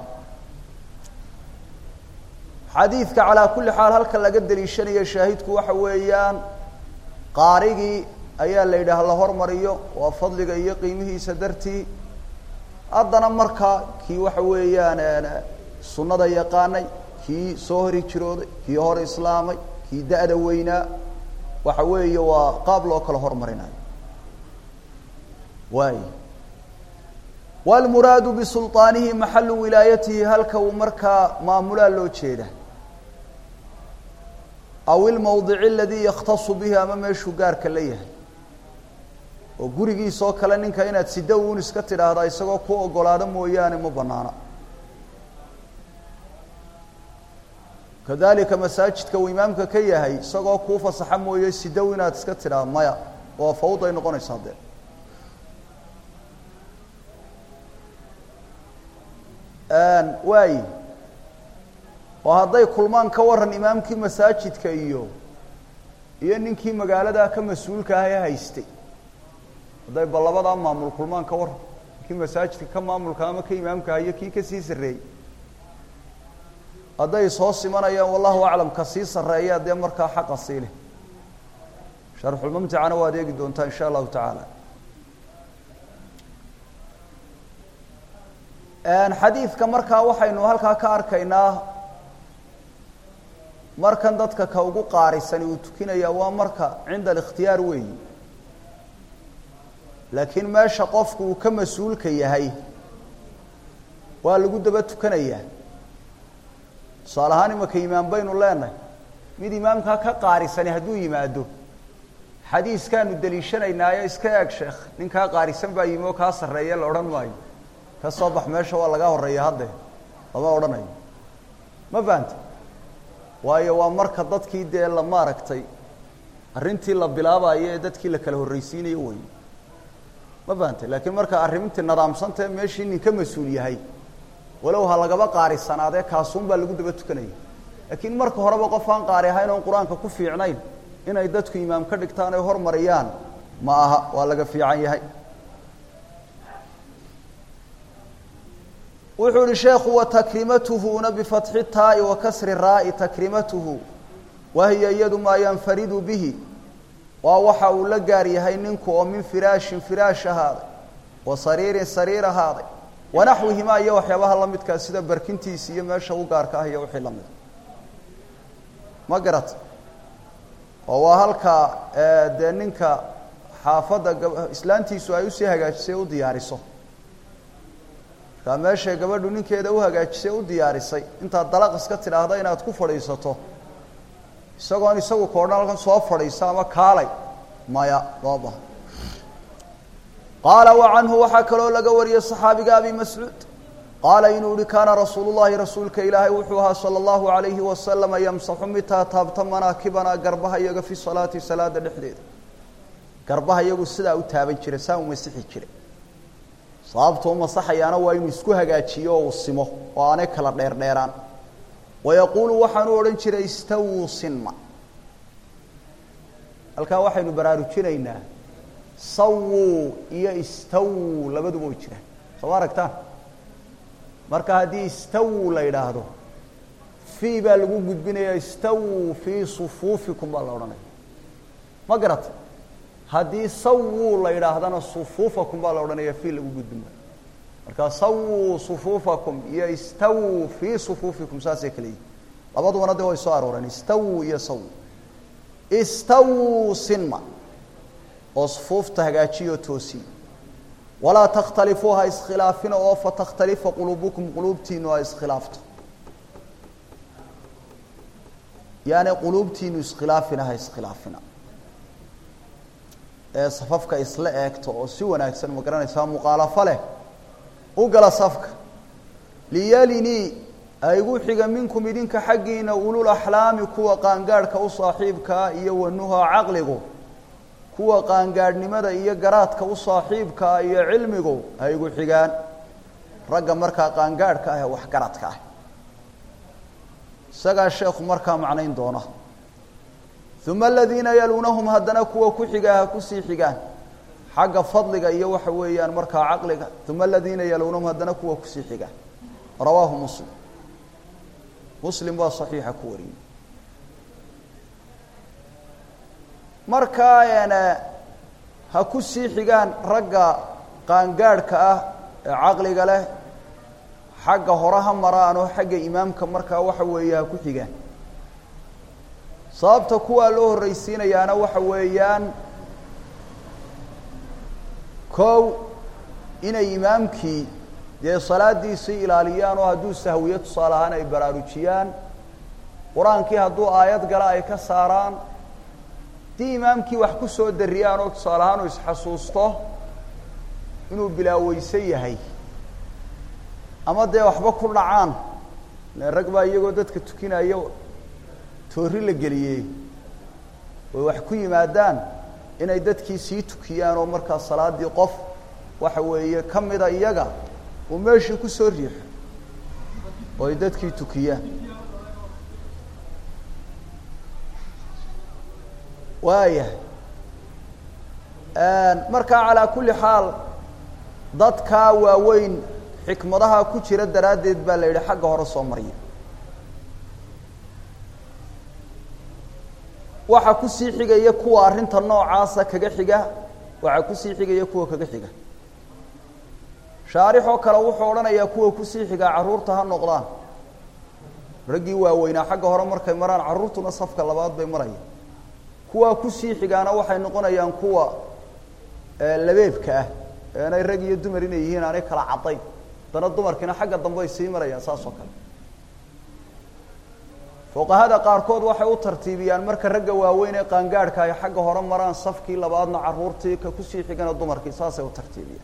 xadiiska ala kulli xaal halka laga daliishanayo shaahidku waxa weeyaan qaarigi ayaa la yiraahdaa la hormariyo waa fadliga iyo qiimihiisa dartii adana marka kii waxa weeyaan sunnada yaqaanay kii soo hori jirooday kii hor islaamay kii daada weynaa waxa weeye waa qaab loo kala hormarinayo waay wal muradu bi sultanihi mahallu wilayatihi halka uu marka maamula loo jeeda aw al mawdi' alladhi yakhtassu bihi ama meeshu gaarka leeyahay oo gurigiisa oo kale ninka inaad si dawoon iska tiraahdo isagoo ku ogolaado mooyaane ma banaana kadalika masaajidka uu imaamka ka yahay isagoo ku fasaxa mooyee si dawoon inaad iska tiraahdo maya oo fawday noqonaysaa de aan way oo haday kulmaan ka waran imaamkii masaajidka iyo iyo ninkii magaalada ka mas'uulka ah ee haystay haday balabada maamul kulmaan ka war kii masaajidka ka maamulka ama ka imaamka iyo kii ka sii sareey haday soo simanayaan wallahu a'lam ka sii sareeya de marka xaq asiile sharh al-mumta'ana waa adeegi doonta insha Allah ta'ala aan xadiiska marka waxaynu halka ka arkaynaa markan dadka ka ugu qaarisan uu tukinaya waa marka cinda al-ikhtiyar weey laakiin meesha qofku uu ka mas'uulka yahay waa lagu daba tukanaya salaahani ma ka imaam baynu leenahay mid imaamka ka qaarisan haduu yimaado حديث كانوا دليشنا يا إسكاك شيخ نكا قاري سنبا يمو كاسر ريال أوران ماي كالصبح ماشا والله قاهو الريال هذا الله أوراني ما فهمت waayo waa marka dadkii de la maaragtay arintii la bilaabay dadkii la kala horeysiinayo way ma baantay laakiin marka arintii nidaamsanta meeshii ninka mas'uul yahay walow ha laga qaarisanade kaasuun baa lagu daba tukanay laakiin marka horeba qof aan qaari ahayn oo quraanka ku fiicnayn inay dadku imaam ka dhigtaan ay hormariyaan ma aha waa laga fiican yahay وحول الشيخ وتكريمته بفتح التاء وكسر الراء تكريمته وهي يد ما ينفرد به ووحا لغاري هينكو من فراش فراش هذا وصرير سرير هذا ونحوهما يوحي بها الله مدكا سيده بركنتيس iyo meesha uu gaarka ah iyo wixii lamid ma garat oo halka ee ninka xaafada islaantiisu ay u sii hagaajisay u diyaariso meesha gabadhu ninkeeda u hagaajisay u diyaarisay inta dalaq iska tiraahdo inaad ku fadhiisato isagoo isagu koornalkan soo fadhiisa ama kaalay maya baba qala wa anhu wa hakalo laga wariyo saxaabiga abi mas'ud qala inuu kana rasuulullaahi rasuulka ilaahay wuxuu ahaa sallallahu alayhi wa sallam yamsahu mita tabta manakibana garbaha iyaga fi salaati salaada dhexdeeda garbaha iyagu sida u taaban jiray saa u masixi jiray sababtoo masaxayana waa inuu isku hagaajiyo oo simo oo aanay kala dheer dheeraan ويقول waxaan oran jiray istawu sinma halka waxaynu baraarujinaynaa sawu iyo istawu labaduba way jiraan soo aragtaan marka hadii istawu la yiraahdo fi baa lagu gudbinayaa istawu fi sufufikum baa la oranay ma garat hadii sawu la yiraahdana sufufakum baa la oranayaa fi lagu gudbinayo marka sawu sufufakum iyo istawu fi sufufikum saasay kale labadu wanada way soo arooran istawu iyo sawu istawu sinma usfufta hagaajiyo toosi wala takhtalifuha iskhilaafina oo fa takhtalifu qulubukum qulubtiinu ay iskhilaafto yaani qulubtiinu iskhilaafina hay iskhilaafina ee safafka isla eegto oo si wanaagsan ma garanaysaa muqaalafa leh u gala safka liyalini aygu xiga minkum idinka xaqiina ulul ahlaami kuwa qaangaarka u saaxiibka iyo wanuha aqligu kuwa qaangaarnimada iyo garaadka u saaxiibka iyo cilmigu aygu xigaan ragga marka qaangaarka ah wax garadka ah saga sheekhu marka macnayn doona ثم الذين يلونهم هدنا كوا كخيغا كسي خيغان حق فضلك iyo waxa weeyaan marka aqliga ثم الذين يلونهم هدنا كوا كسي خيغان رواه مسلم مسلم waa صحيح كوري marka yana ha kusi xigaan ragga qaangaarka ah aqliga leh xagga horaha maraano xagga imaamka marka waxa weeyaa ku xigaan sababta kuwa loo horeysiinayaana waxa weeyaan koow inay imaamkii dee salaadiisa ilaaliyaan oo hadduu sahwiyad salahan ay baraarujiyaan quraankii hadduu aayad gala ay ka saaraan tii imaamkii wax ku soo dariyaan oo salahan oo isxasuusto inuu bilaawaysan yahay ama dee waxba ku dhacaan rag baa iyagoo dadka tukinayo toori la geliyay way wax ku yimaadaan inay dadkii sii tukiyaan oo marka salaadii qof waxa weeye kamida iyaga oo meeshii ku soo riixo oo ay dadkii tukiyaan waaya aan marka ala kulli xaal dadka waaweyn xikmadaha ku jira daraadeed baa la yiri xagga hore soo mariyo waxa ku sii xigaya kuwa arinta noocaasa kaga xiga waxa ku sii xigaya kuwa kaga xiga shaarixo kale wuxuu oranayaa kuwa ku sii xiga caruurta ha noqdaan ragii waaweyna xagga hore markay maraan caruurtuna safka labaad bay marayaan kuwa ku sii xigaana waxay noqonayaan kuwa labeebka ah ee rag iyo dumar inay yihiin aanay kala caday dana dumarkina xagga dambe ay sii marayaan saas oo kale fuqahada qaarkood waxay u tartiibiyaan marka ragga waaweyn ee qaangaadhka ay xagga hore maraan safkii labaadna caruurtii ka ku sii xigana dumarkii saasay u tartiibiyaan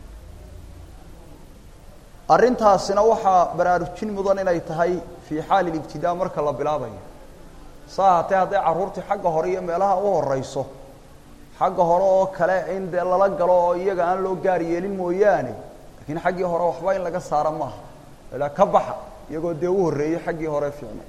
arrintaasina waxaa baraarujin mudan inay tahay fii xaali ibtidaa marka la bilaabayo saahatee hadday caruurtii xagga hore iyo meelaha u horeyso xagga hore oo kale in dee lala galo oo iyaga aan loo gaar yeelin mooyaane laakiin xaggii hore waxba in laga saaro maaha ilaa ka baxa iyagoo dee u horreeyey xaggii hore fiicnay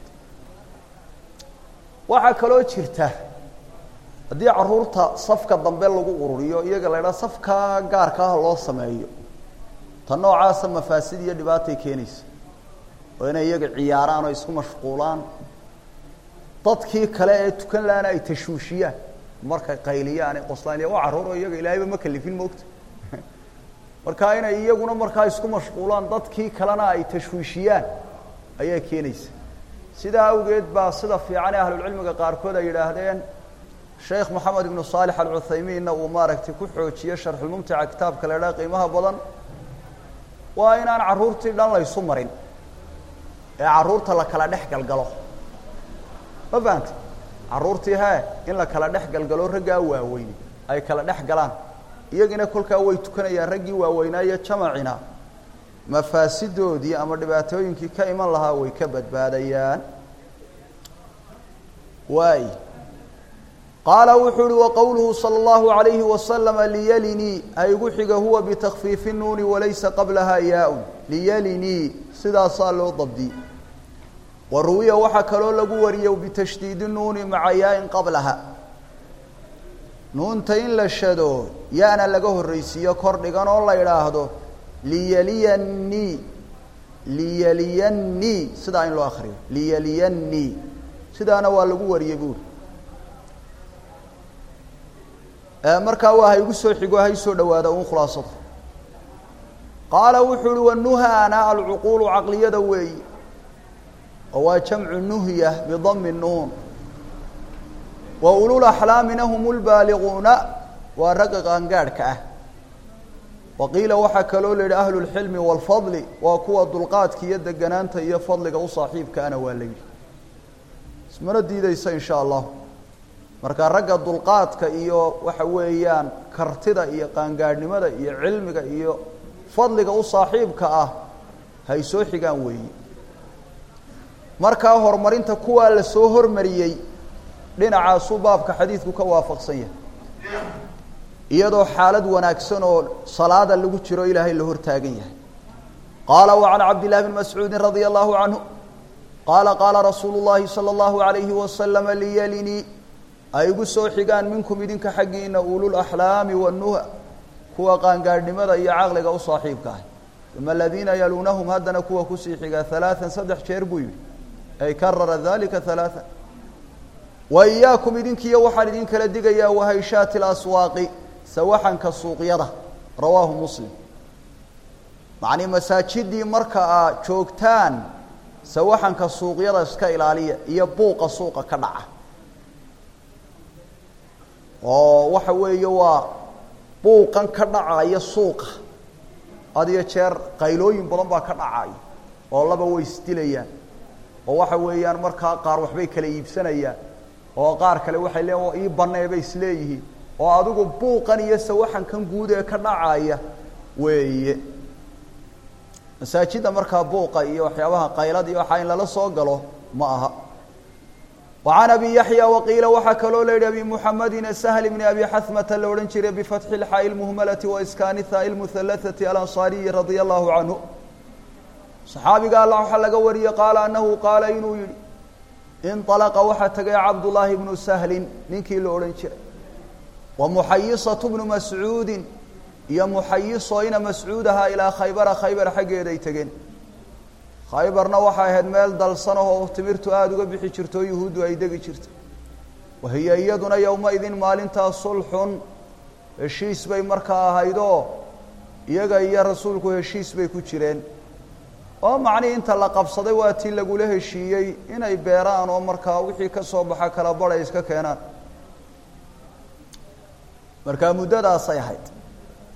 waxaa kaloo jirta haddii caruurta safka dambe lagu ururiyo iyaga la idhaha safka gaarka ah loo sameeyo ta noocaasa mafaasid iyo dhibaatay keenaysa oo inay iyaga ciyaaraan oo isku mashquulaan dadkii kale ee tukan laana ay tashwiishiyaan markay qayliyaan ee qoslaan waa caruur oo iyaga ilaahayba ma kalifin moogta marka inay iyaguna markaa isku mashquulaan dadkii kalena ay tashwiishiyaan ayaa keenaysa sidaa awgeed baa sida fiican ee ahlulcilmiga qaarkood ay yidhaahdeen sheekh moxamed ibnu saalix alcuthaymiinna uu maaragtay ku xoojiye sharxulmumtica kitaabka la idhaha qiimaha badan waa inaan carruurtii dhan laysu marin ee carruurta la kala dhex galgalo ma fahanta carruurtii hee in la kala dhex galgalo raggaa waaweyni ay kala dhex galaan iyagina kolkaa way tukanayaan raggii waaweynaa iyo jamacina mafaasidoodii ama dhibaatooyinkii ka iman lahaa way ka badbaadayaan waay qaala wuxuu uhi waqowluhu salى اllahu عalayhi wasalama liyalinii ha igu xiga huwa bitakfiifi nuuni walaysa qablaha yaa-un liyalinii sidaasaa loo dabdiyey wa ruwiya waxaa kaloo lagu wariyey bitashdiidi nuuni maca yaa-in qablaha nuunta in la shado ya-na laga horreysiiyo kor dhigan oo la idhaahdo liyaliyanii liyaliyanii sidaa in loo akriyo liyaliyanii sidaana waa lagu wariyey buuri markaa waa ha igu soo xigo ha isoo dhawaada un khulaasada qaala wuxuu uhi wanuhaana alcuquulu caqliyada weeyi oo waa jamcu nuhya bidami nuun wa ululaxlaamina hum lbaaliquuna waa ragga qaangaadhka ah waqiila waxaa kaloo la yidhi ahlu lxilmi waalfadli waa kuwa dulqaadka iyo deganaanta iyo fadliga u saaxiibkaana waa la yidhi ismana diideysa in sha allah marka ragga dulqaadka iyo waxa weeyaan kartida iyo qaangaadhnimada iyo cilmiga iyo fadliga u saaxiibka ah hay soo xigaan weeyi markaa horumarinta kuwaa la soo hormariyey dhinacaasuu baabka xadiidku ka waafaqsan yahay iyadoo xaalad wanaagsan oo salaada lagu jiro ilaahay la hortaagan yahay qaala وعan cabdillahi bn mascuudi radia allahu canhu qaala qaala rasuulu llahi salى اllahu عalayhi wasalama liyalinii ay igu soo xigaan minkum idinka xaggiina ululaxlaami wanuha kuwa qaangaadhnimada iyo caqliga u saaxiibka ah uma aladiina yaluunahum haddana kuwa kusii xigaa halaaan saddex jeer buu yihi ay karara dalika halaaan wa iyaakum idinkiiyo waxaan idin kala digayaa wahayshaati laswaaqi sawaxanka suuqyada rawaahu muslim macnii masaajidii marka aad joogtaan sawaxanka suuqyada iska ilaaliya iyo buuqa suuqa ka dhaca oo waxa weeye waa buuqan ka dhacaya suuqa had iyo jeer qaylooyin badan baa ka dhacaya oo laba way isdilayaan oo waxa weeyaan markaa qaar waxbay kala iibsanayaan oo qaar kale waxay leeyihin ii banee bay isleeyihiin oo adigu buuqan iyo sawaxankan guud ee ka dhacaya weeye masaajidda markaa buuqa iyo waxyaabaha qaylada iyo waxaa in lala soo galo ma aha وعن أبي يحيى وقيل waxaa kaloo la yihi أبي محمد سهل بن أبي حثمة la odhan jiray بفتح الحاء المهملة وإسكان الثاء المثلثة الأنصاري رضي الله عنه صحaabiga alla waxaa laga wariyey qaala أنه qaala inuu yihi انطلqa waxaa tegay cabdاللahi بن سهل ninkii la odhan jiray ومحayiصة بن مسعوudi iyo محayiصo ina mascuudaha ilىa khaybara khaybar xaggeeday tegeen khaybarna waxay ahayd meel dalsan oo timirtu aada uga bixi jirto yuhuuddu ay degi jirtay wahiya iyaduna yowmaidin maalintaa sulxun heshiis bay markaa ahaydoo iyaga iyo rasuulku heshiis bay ku jireen oo macnihii inta la qabsaday waa tii lagula heshiiyey inay beeraan oo markaa wixii ka soo baxa kala badhay iska keenaan markaa muddadaasay ahayd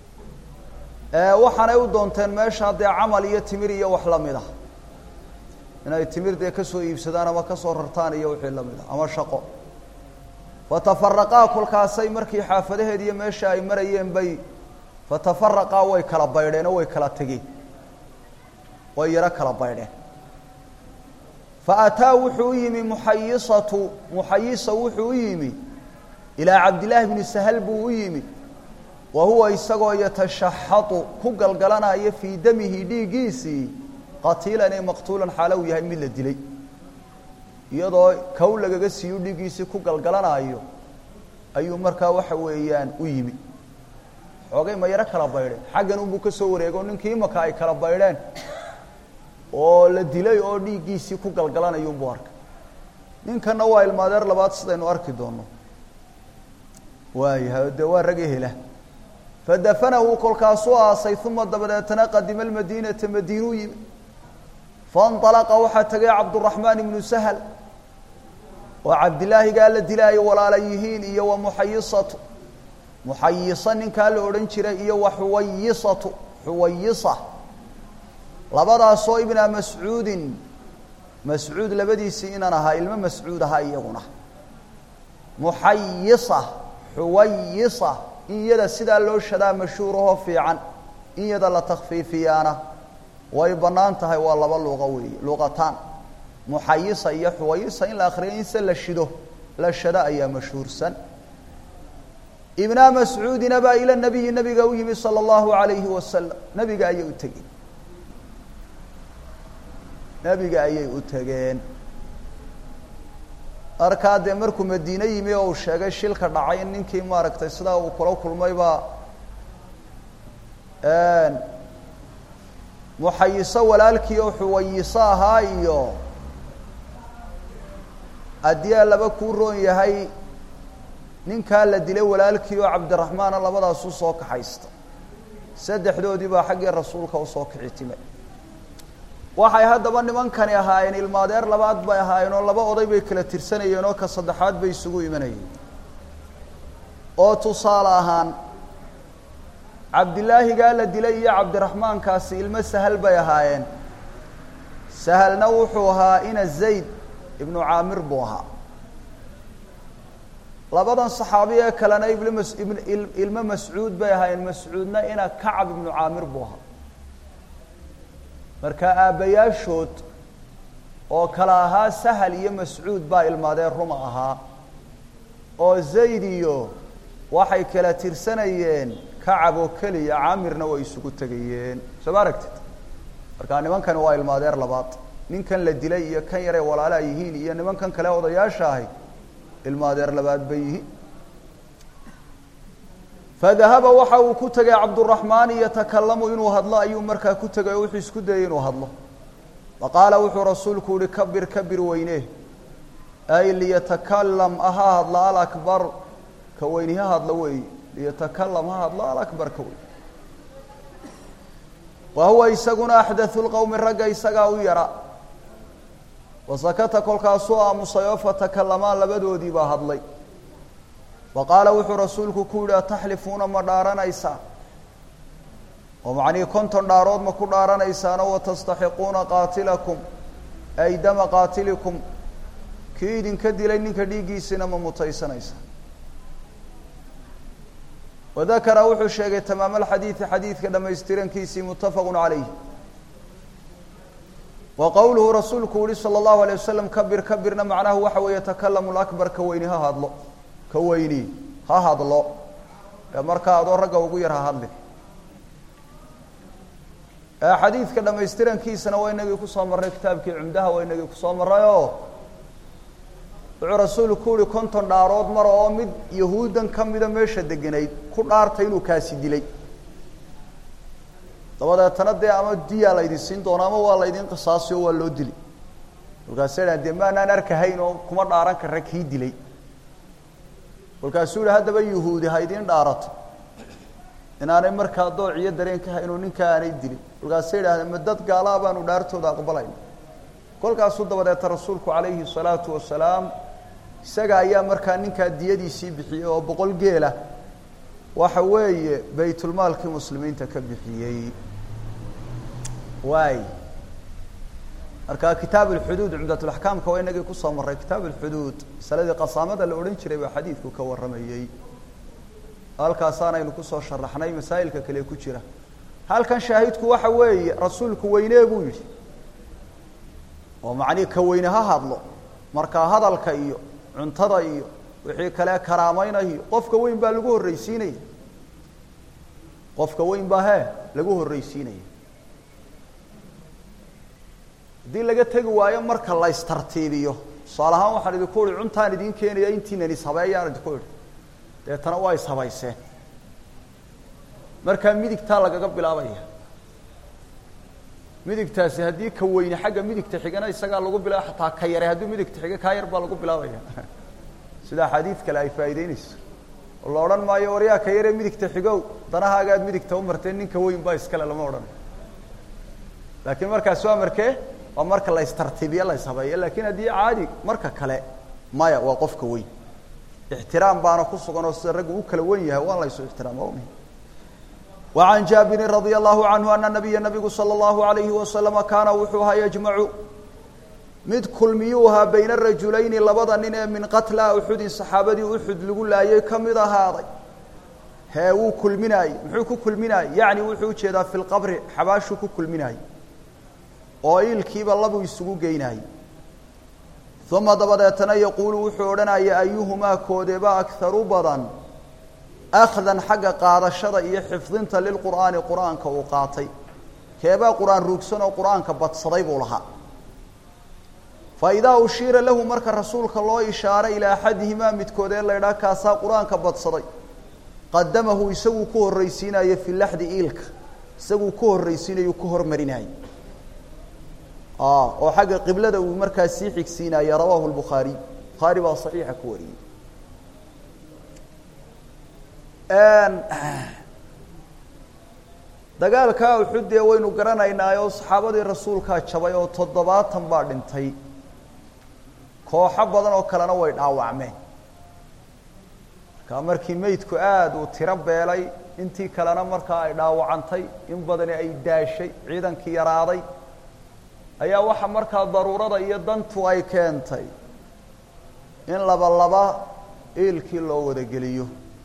waxaanay u doonteen meesha dee camal iyo timir iyo wax la mid ah inay timirda ka soo iibsadaan ama ka soo rartaan iyo wixii la mid ah ama shaqo fatafarraqaa kulkaasay markii xaafadaheed iyo meesha ay marayeen bay fatafarraqaa way kala baydheen oo way kala tageen way yara kala baydheen فأتى وحو يمي محيصة محيصة وحو يمي إلى عبد الله بن سهل بو يمي وهو يسقو يتشحط كقلقلنا في دمه ديقيسي قتيلا مقتولا حالو يهي من الدلي يضو كولا قسيو ديقيسي كقلقلنا أيو أيو مركا وحويان ويمي وقال ما يرى كربايرين حقا نبو كسوري يقول ننكي مكاي كربايرين oo la dilay oo dhiigiisi ku galgalanayo boorka ninkana waa ilmaadeer labaad sidaynu arki doono waay hada waa rag ehela fadafanahu kolkaasu aasay thumma dabadeetana qadima almadinata madiinu yimi فانطلق وحتى عبد الرحمن بن سهل وعبد الله قال دلاي ولا ليهين إيه ومحيصة محيصة كان لورنشرة إيه وحويصة حويصة لبدا صويبنا مسعود مسعود لبدي سيننا هاي الم مسعود هاي يغنا محيصة حويصة إن يدا سيدا لو شدا مشهوره في عن إن يدا لا تخفيفيانا ويبنانتها والله باللغوي لغتان محيصة إيه حويصة إن الآخرين سل الشدو لا الشداء أي مشهور سن ابن مسعود نبا إلى النبي النبي قوي صلى الله عليه وسلم نبي قاية أتقين نبي قاية أتقين أركاد مركو مدينة يمي أو شاقة شلك الرعين ننكي مارك تسلا وكلاو كل ما يبا آن محيصة ولالكيو حويصة هايو أديا لبكورون يهي ninka la dilay walaalkiyo Cabdirahmaan labadaas u soo kaxaysta saddexdoodii baa xaqii rasuulka u soo kicitimay waxay hadaba nimankani ahaayeen ilmaadeer labaad bay ahaayeen oo laba oday bay kala tirsanayeen oo ka saddexaad bay isugu imanayeen oo tusaale ahaan Cabdilaahi gaa la dilay iyo Cabdirahmaan kaasi ilmo sahal bay ahaayeen sahalna wuxuu ahaa ina Zayd ibn Aamir buu ahaa labadan saxaabiye kalena ibn ibn ilma Mas'uud bay ahaayeen Mas'uudna ina Ka'b ibn Aamir buu ahaa marka aabayaashood oo kala ahaa Sahal iyo Mas'uud baa ilmaadeen ruma ahaa oo Zayd iyo waxay kala tirsanayeen Ka'b oo kaliya Aamirna way isugu tagayeen sabaragtid marka nimankan waa ilmaadeer labaad ninkan la dilay iyo kan yare walaalaha yihiin iyo nimankan kale odayaasha ahay المادر لباد بيه فذهب وحاو كتغي عبد الرحمن يتكلم إنه هدلا أيوم مركا كتغي وحيس كده إنه هدلا وقال وحو رسولك لكبر كبر وينيه أي ليتكلم أها هدلا الأكبر كوينها هدلا وي ليتكلم أها هدلا الأكبر كوي وهو يساقنا أحدث القوم الرقا يساقا ويرا وسكت كل كاسوا مصيفة تكلما لبدودي بهضلي وقال وحو رسولك كولا تحلفون مدارنا إيسا ومعني كنتم دارود مكو دارنا إيسان وتستحقون قاتلكم أي دم قاتلكم كيدين كدلين كديقي سنما متيسان إيسا وذكر وحو الشيخ تمام الحديث حديث كدما يستيرن كيسي متفق عليه وقوله رسولك صلى الله عليه وسلم كبر كبرنا معناه وحو يتكلم الأكبر كويني ها هادلو كويني ها هادلو مركا هادو رقا وقوير ها هادلو حديث كدما يستيرن كيسنا وينغي كسو مرة كتابك عمدها وينغي كسو مرة رسولك كنتم دارود مرة مد يهودا كمدا ميشا دقنايد كل آرتينو كاسي ديلي dabada tanade ama diya la idin siin doona ama waa la idin qisaasiyo waa loo dili walkaasina deemaan arkahayn oo kuma dhaaran ka rakii dilay walkaasuu hadaba yahuudi ha idin dhaarato inaanay markaa doociyo dareen ka hayno ninka aanay dilin walkaasina madad gaala baan u dhaartooda aqbalayna kolkaasuu dabada rasuulku kaleeyhi salaatu wasalaam isaga ayaa markaa ninka diyadiisii bixiyay oo boqol geela waxa weeye baytul maalki muslimiinta ka bixiyay واي marka kitaab al-hudud umdat al-ahkam ka waynagii ku soo maray kitaab al-hudud saladii qasaamada la oran jiray waa xadiidku ka waramayay halkaas aanaynu ku soo sharaxnay masaa'ilka kale ku jira halkan shaahidku waxa weeye rasuulku weynee buu yiri oo macni ka weynaha hadlo marka hadalka iyo cuntada iyo wixii kale karaamaynayo qofka weyn baa lagu horeysiinay qofka weyn baa he lagu horeysiinay dii laga tagi waayo marka la istartiibiyo salahaan waxa idin ku cuntaan idin keenaya intiinani sabeeyaan idin ku deetana waa isabayseen marka midigta lagaga bilaabaya midigtaasi hadii ka weyn xagga midigta xigana isaga lagu bilaabo xataa ka yar hadii midigta xiga ka yar baa lagu bilaabaya sida xadiis kale ay faa'iideynayso oo la oran maayo wariya ka yar midigta xigow danahaaga aad midigta u marteen ninka weyn baa iskala lama oran laakiin markaas waa markee waa marka la istartiibiyo la sabayo laakiin hadii caadi marka kale maya waa qofka weyn ixtiraam baana ku sugan oo sida rag uu kala weyn yahay waa la isoo ixtiraamo وعن جابر رضي الله عنه أن النبي النبي صلى الله عليه وسلم كان وحوها يجمع مد كل ميوها بين الرجلين لبضن من قتل أحد الصحابة أحد لقول لا يكمل هذا هاو كل مناي محوك كل مناي يعني وحوك هذا في القبر حباشك كل مناي وإل كيب الله بيسوق جيناي ثم ضبطتنا يقول وحورنا يا أيهما كودبا أكثر بضن أخذا حق قادشة إيه حفظنت للقرآن قرآن كوقاتي كيبا قرآن روكسون وقرآن كبتصريب لها فإذا أشير له مرك الرسول الله إشارة إلى أحدهما متكودين ليدا كاسا قرآن كبتصريب قدمه يسوي كوه الرئيسين في اللحد إلك يسوي كوه الرئيسين يكوهر مريناي آه وحق قبلة ومركز سيحك سينا يرواه البخاري بخاري وصحيح كوري dagaalka Uhud ee waynu garanaynaa saxaabadii rasuulka jabay oo toddobaatan baa dhintay kooxo badan oo kalena way dhaawacmeen ka markii meydku aad u tiro beelay intii kalena marka ay dhaawacantay in badan ay daashay ciidankii yaraaday ayaa waxa marka daruurada iyo dantu ay keentay in laba laba eelkii loo wada geliyo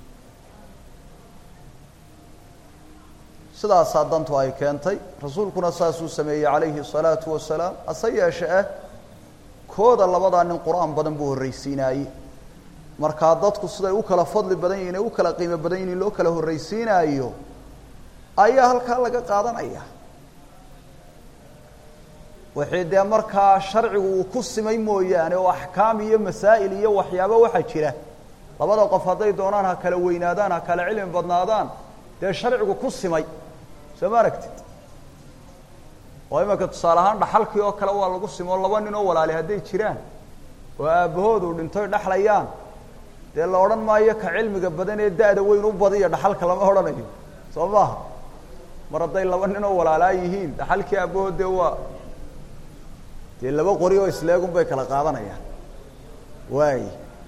sidaas dantu ay keentay rasuulkuna saasuu sameeyay calayhi salaatu wasalaam asayasha kooda labada nin quraan badan buu horeysiinay marka dadku sida uu kala fadli badan yihiin uu kala qiimo badan yihiin loo kala horeysiinayo ayaa halka laga qaadanaya wixii marka sharcigu uu ku simay mooyaane oo ahkaam iyo masaa'il iyo waxyaabo waxa jira labada qof haday doonaan ha kala weynaadaan ha kala cilmi badnaadaan de sharcigu ku simay سماركت وإما كتصالحان دحلكي oo kala waa lagu simo laba nin oo walaali haday jiraan oo aabahoodu dhintay dhaxlayaan de la oran maayo ka cilmiga badan ee daada weyn u badiyo dhaxalka lama oranayo Soomaa maraday laba nin oo walaala yihiin dhaxalkii aabahood waa de laba qori oo isleegun bay kala qaadanayaan way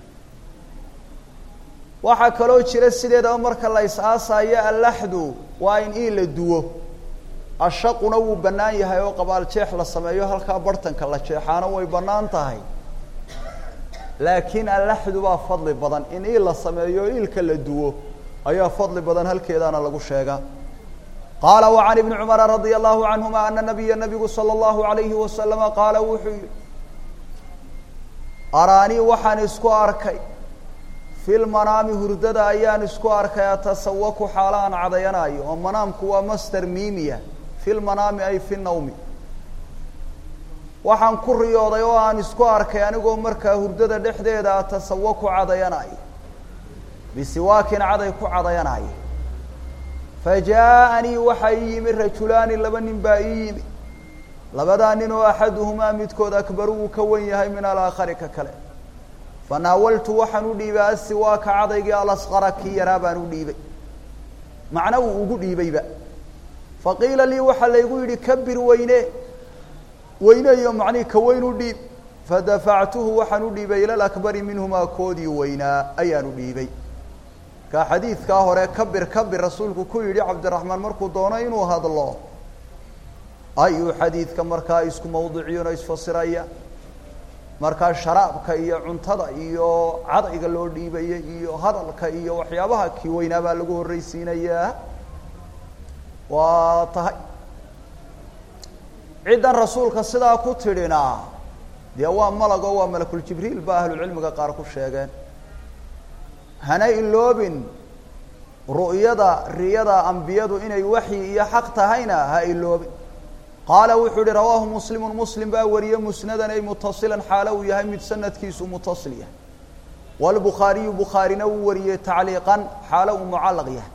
waxa kaloo jira sideeda marka la isaasayo al-lahdu waa in ii la duwo ashaquna uu banaan yahay oo qabaal jeex la sameeyo halka bartanka la jeexaana way banaan tahay laakiin al-lahdu waa fadli badan in ii la sameeyo ilka la duwo ayaa fadli badan halkeedana lagu sheega qala wa an ibn umar radiyallahu anhuma anna nabiyya nabiyyu sallallahu alayhi wa sallam qala wuxu arani waxaan isku arkay في المنام هرددا أيان اسكو أركيا تسوكو حالان عدياناي ومنام كوا مستر ميمية في المنام أي في النوم وحن كريوضا يوان اسكو أركيا نقو مركا هرددا دحديدا تسوكو عدياناي بسواك عديكو عدياناي فجاءني وحي من رجلان لبن بائيم لبدان أحدهما متكود أكبروا كوين من الآخر ككلام فناولت وحنو ديبا السواك عضيق الأصغر كي يرابانو ديبا معناه وقو ديبا فقيل لي وحل يقول كبر وينه وينه يوم معني كوينو ديب فدفعته وحنو ديبا إلى الأكبر منهما كودي وينا أيانو ديبا كحديث كاهوري كبر كبر رسولك كويري عبد الرحمن مركو دونين وهذا الله ayuu xadiidka markaa isku mawduuciyona isfasiraya markaa sharaabka iyo cuntada iyo cadayga loo dhiibaya iyo hadalka iyo waxyaabaha kii weynaa baa lagu horreysiinayaa waa tahay ciddan rasuulka sidaa ku tidhina dee waa malago waa malakul jibriil ba ahlucilmiga qaar ku sheegeen hana iloobin ru'yada riyada ambiyadu inay waxyi iyo xaq tahayna ha iloobin qaala wuxuu uhi rawaahu muslimu muslim baa wariye musnadan ay mutasilan xaalo uu yahay mid sanadkiisu mutasil yahay waalbukhaariyu bukhaarina uu wariyey tacliiqan xaalo uu mucallaq yahay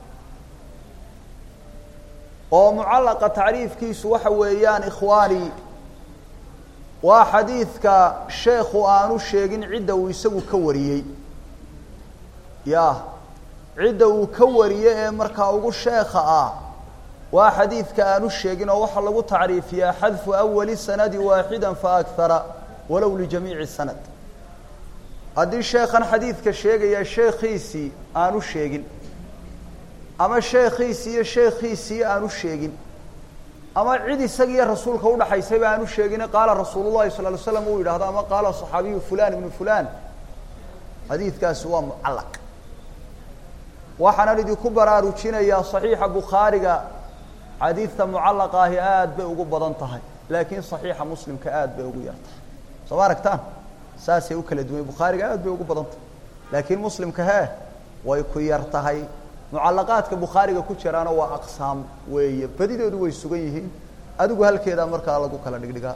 oo mucallaqa tacriifkiisu waxa weeyaan ikhwaani waa xadiidka sheekhu aanu sheegin cidda uu isagu ka wariyey ya cidda uu ka wariyey ee markaa ugu sheekha ah waa xadiidka aanu sheegin oo waxaa lagu tacriifiyaa xadfu awali sanadi waaxida faakara walow lijamiici sanad haddii sheekhan xadiidka sheegaya sheekhiisii aanu sheegin ama sheekhiisii iyo sheekhiisii aanu sheegin ama cid isagiiyo rasuulka udhaxaysayba aanu sheegin qaala rasuul llahi sala ly slam uu yidhahdo ama qaala صaxaabiyu fulan ibnu fulan xadiidkaasi waa mucallaq waxaanan idinku baraarujinayaa صaxiixa bukhaariga xadiidta mucallaqa ahi aad bay ugu badan tahay laakiin صaxiixa muslimka aad bay ugu yar tahay soo ma aragtaan saasay u kala duway bukhaariga aad bay ugu badan tahay laakiin muslimka hee way ku yar tahay mucallaqaadka bukhaariga ku jiraana waa aqsaam weeye badidoodu way sugan yihiin adigu halkeedaa markaa lagu kala dhigdhigaa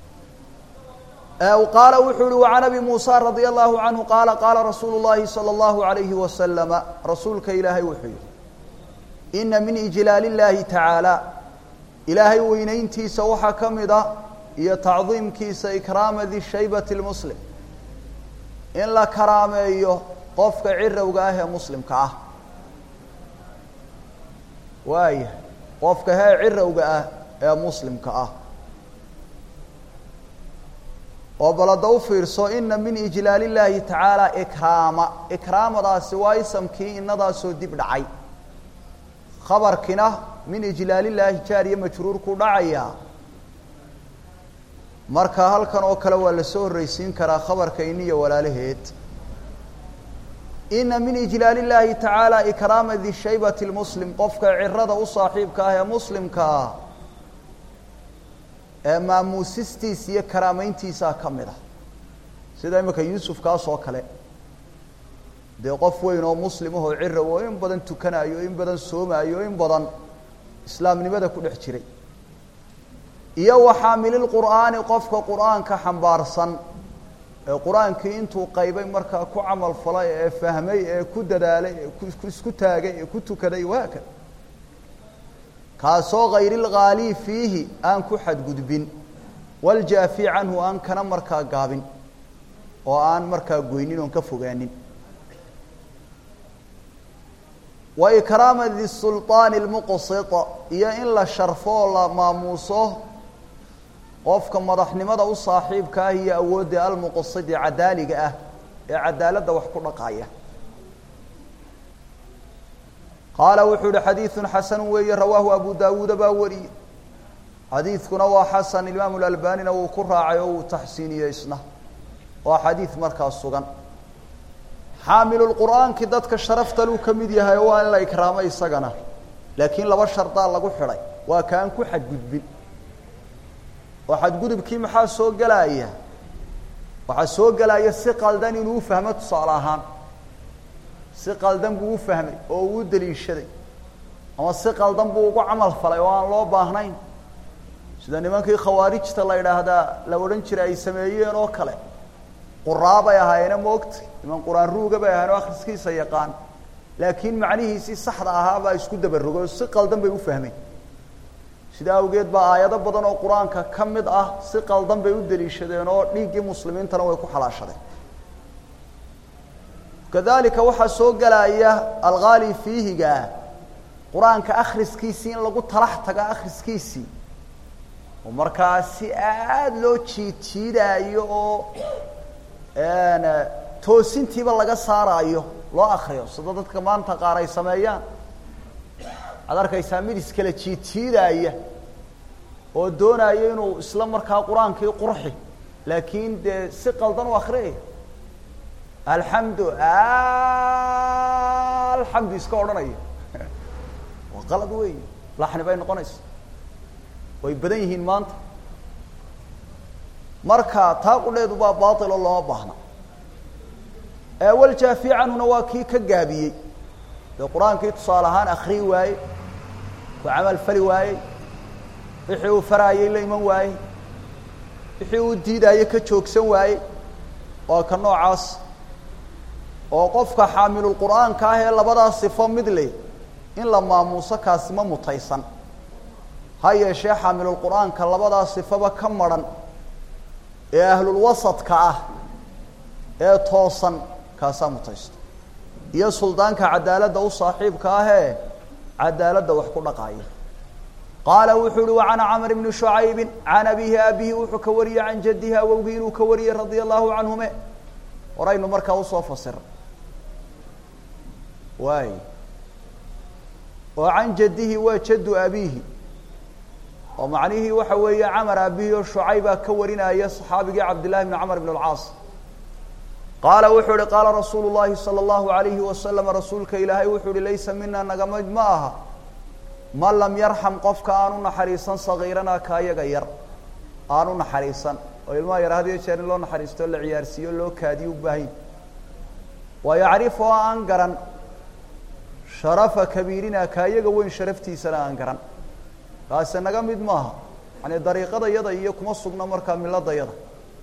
qaala wuxuu uhi وعan abi muسى radي الlahu عanهu qaala qaala rasuulu الlahi salى الlahu عalayhi wasalama rasuulka ilaahay wuxuu yihi ina min ijlaal الlahi tacaalى ilaahay weynayntiisa waxaa ka mida iyo tacdiimkiisa ikraama di shaybati اlmuslim in la karaameeyo qofka cirowga ah ee muslimka ah waaya qofka hee cirowga ah ee muslimka ah oo balada u fiirso ina min ijlaal الlahi tacaalى ikraama ikraamadaasi waa isamkii inadaasoo dib dhacay khabarkina min ijlaal الlahi jaariya majruur ku dhacaya marka halkan oo kale waa lasoo horreysiin karaa khabarka iniya walaalaheed ina min ijlaal الlahi tacaalى ikraama di shaybati اlmuslim qofka cirada u saaxiibka ah ee muslimka ah ee maamuusistiisa iyo karaameyntiisaa ka mid ah sida imika yuusufkaas oo kale dee qof weyn oo muslim ahoo cira oo in badan tukanayo in badan soomaayo in badan islaamnimada ku dhex jiray iyo waxaamililqur'aani qofka qur'aanka xambaarsan ee qur-aankii intuu qaybay markaa ku camal falay ee fahmay ee ku dadaalay ee isku taagay ee ku tukaday wahaakada kaasoo hayr ilghaali fiihi aan ku xadgudbin waljaafi canhu aan kana markaa gaabin oo aan markaa goynin oon ka fogaanin wa ikraama di sulطaani اlmuqsit iyo in la sharfo oo la maamuuso qofka madaxnimada u saaxiibka ah iyo awoodda almuqsidi cadaaliga ah ee cadaaladda wax ku dhaqaya qaala wuxuu yihi xadiiثu xasanu weeye rawaahu abu dawuuda baa wariyey xadiidkuna waa xasan imaamu اlalbanina wuu ku raacay oo uu taxsiiniyey isna waa xadiid markaas sugan xaamilu lqur'aanki dadka sharafta luu ka mid yahay waa in la ikraamo isagana laakiin laba shardaa lagu xidhay waa kaan ku xadgudbin oo xadgudubkii maxaa soo gelaya waxaa soo gelaya si qaldan inuu u fahmo tusaale ahaan si qaldan buu u fahmay oo uu daliishaday ama si qaldan buu ugu camal falay oo aan loo baahnayn sida nimankii khawaarijta la yidhaahdaa la odhan jiray ay sameeyeen oo kale quraa bay ahaayeena moogtay niman qur-aan ruuga bay ahayen oo akhriskiisa yaqaan laakiin macnihiisii saxda ahaa baa isku dabarogay oo si qaldan bay u fahmeen sida awgeed baa aayado badan oo qur-aanka ka mid ah si qaldan bay u daliishadeen oo dhiiggii muslimiintana way ku xalaashadeen kadalika waxaa soo gelaya alghaali fiihiga qur-aanka akhriskiisii in lagu talax taga akhriskiisii oo markaa si aada loo jiid jiidaayo oo toosintiiba laga saaraayo loo akriyo sida dadka maanta qaar ay sameeyaan ad arkaysaa mid iskala jiid jiidaaya oo doonaya inuu isla markaa quraankii qurxi laakiin de si qaldan u akhriyo alxamdu alxamdu iska odhanaya waa qalad weey laxni bay noqonaysa way badan yihiin maanta marka taaqudheedu baa baatil oo loo baahna ee wal jaafiicana waa kii ka gaabiyay de quraankii tusaalahaan akhri waay ku amal fali waay wixii uu faraayay la iman waay wixii uu diidaayay ka joogsan waay oo ka noocaas oo qofka xaamilul quraanka ah ee labadaas sifo mid leh in la maamuuso kaasima mutaysan haye sheekh xaamilul quraanka labadaas sifaba ka maran ee ahlul wasadka ah ee toosan kaasa mutaysan iyo suldaanka cadaaladda u saaxiibka ah ee cadaaladda wax ku dhaqaaya qaala wuxuu wa ana amr ibn shu'ayb an abihi abihi wuxuu ka wariyay an jaddiha wawgiinu ka wariyay radiyallahu anhuma waraynu markaa u soo fasir waay oo an jaddihi wa jaddu abihi oo macnihi waxa weeye amr abihi oo shu'ayb ka warinaya saxaabiga abdullah ibn amr ibn al-aas qaala wuxuu qaala rasuulullaahi sallallahu alayhi wa sallam rasuulka ilaahay wuxuu laysa minna nagamad maaha ma lam yarham qofka aanu naxariisan sagiirana ka ayaga yar aanu naxariisan oo ilma yar hadiyo jeer loo naxariisto la ciyaarsiyo loo kaadiyo u baahay wa yaarifu an garan sharafa kabiirina ka ayaga weyn sharaftiisa aan garan kaas naga mid maaha yani dariiqada yada iyo kuma sugna marka milada yada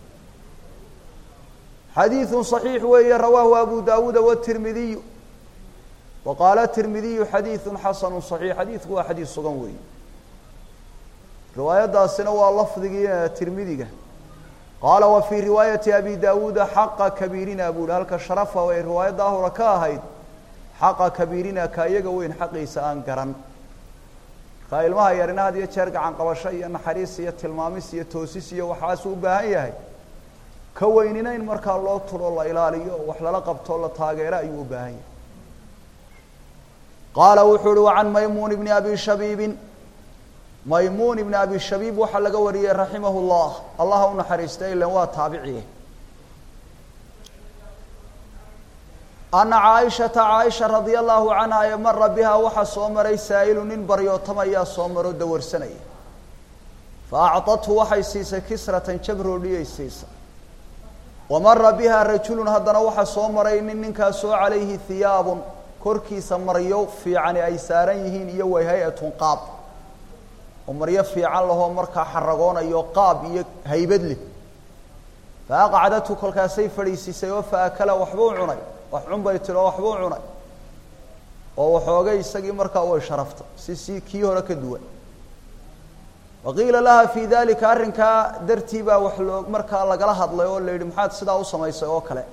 حديث صحيح وهي رواه أبو داود والترمذي وقال الترمذي حديث حسن صحيح حديث هو حديث صغوي رواية داسنا واللفظ الترمذي قال وفي رواية أبي داود حق كبيرنا أبو لهلك شرفة ورواية ظاهر كاهيد حق كبيرنا كايغا وين حقي سان قرن قائل ما يرنا هذه تشرق عن قوشية نحريسية تلمامسية توسيسية وحاسو بهاي كويننا إن مركا الله ترى الله إلهي وحلا لقب الله تاجر أيوب هاي قال وحلو عن ميمون بن أبي شبيب ميمون بن أبي شبيب وحلا قوري رحمه الله الله نحرسته إلا هو تابعيه أن عائشة عائشة رضي الله عنها يمر بها وحصومر سائل ننبر يوتما يا صومر دور سنة فأعطته وحيسيس كسرة جبر لي سيسا ومر بها رجل هذا وحى صومرين منك سو عليه ثياب كركي سمريو في عن ايسارين يو هيئه قاب ومريو في الله مركا حرغون يو قاب هيبدلي فقعدته كل كاسي فريسي فاكل وحبو عني وحن بيت له وحبو عني oo waxoogay isagii markaa way sharafta si si kii hore ka duwan waqila laha fi dhalika arrinka dartiba wax loo markaa laga la hadlay oo leeyay maxaad sidaa u samaysay oo kale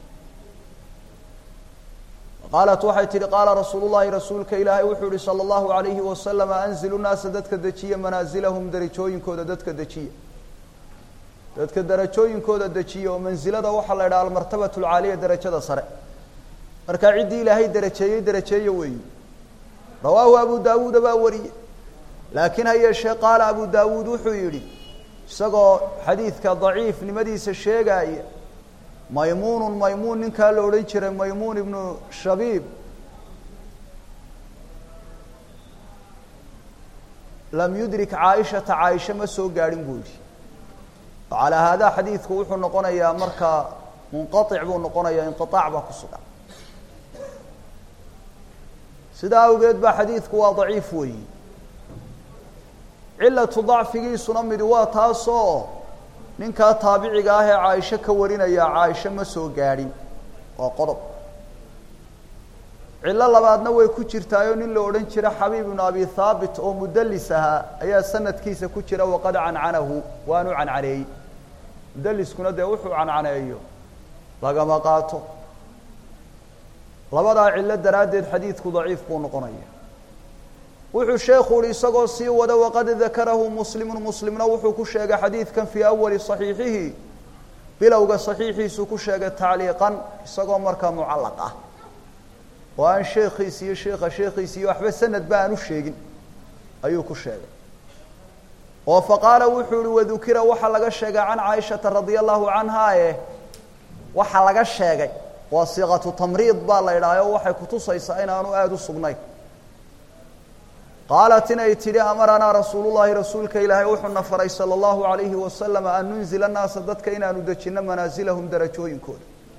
qalat waxay tiri qaala rasuulullaahi rasuulka ilaahay wuxuu sallallahu alayhi wa sallam anzilu naas dadka dajiya manazilahum darajooyinkooda dadka dajiya dadka darajooyinkooda dajiya oo manzilada waxa la yiraahdo martabatul aaliya darajada sare marka cidii ilaahay darajeeyay darajeeyo weey rawaahu abu daawud baa wariye laakiin hay sheekh qaal abu daawud wuxuu yiri isagoo xadiiska dhaif nimadiisa sheegay maymuun maymuun ninka la oran jiray maymuun ibn shabiib lam yudrik aisha ta aisha ma soo gaarin buuri ala hada xadiisku wuxuu noqonayaa marka munqati' buu noqonayaa inqitaac ba ku sugan sidaa awgeed ba xadiisku waa dhaif weey cilatu dhacfigiisuna mid waa taasoo ninka taabiciga ah ee Aisha ka warinaya Aisha ma soo gaarin oo qodob cilla labaadna way ku jirtaayo nin la oran jira Habib ibn Abi Thabit oo mudallisaha ayaa sanadkiisa ku jira waqad cancanahu waanu cancaneey mudalliskuna de wuxuu cancaneeyo laga ma qaato labada cilla daraadeed xadiisku dhaif buu noqonayaa wuxuu sheekhu isagoo si wada waqad dakarahu muslimun muslimna wuxuu ku sheegay xadiiskan fi awwal sahihihi bilowga sahihiisu ku sheegay taaliqan isagoo marka mucallaq ah oo aan sheekhiisi iyo sheekha sheekhiisi waxba sanad baan u sheegin ayuu ku sheegay وفقال وحول وذكر وحلق الشيء عن عائشة رضي الله عنها وحلق الشيء وصيغة تمريض بالله وحي كتصي سأينا أنو آدو الصبني قالت نيتي أمرنا رسول الله رسولك إلهي وحنا فري صلى الله عليه وسلم أن ننزل الناس ضدك إنا ندجنا منازلهم درجوين كود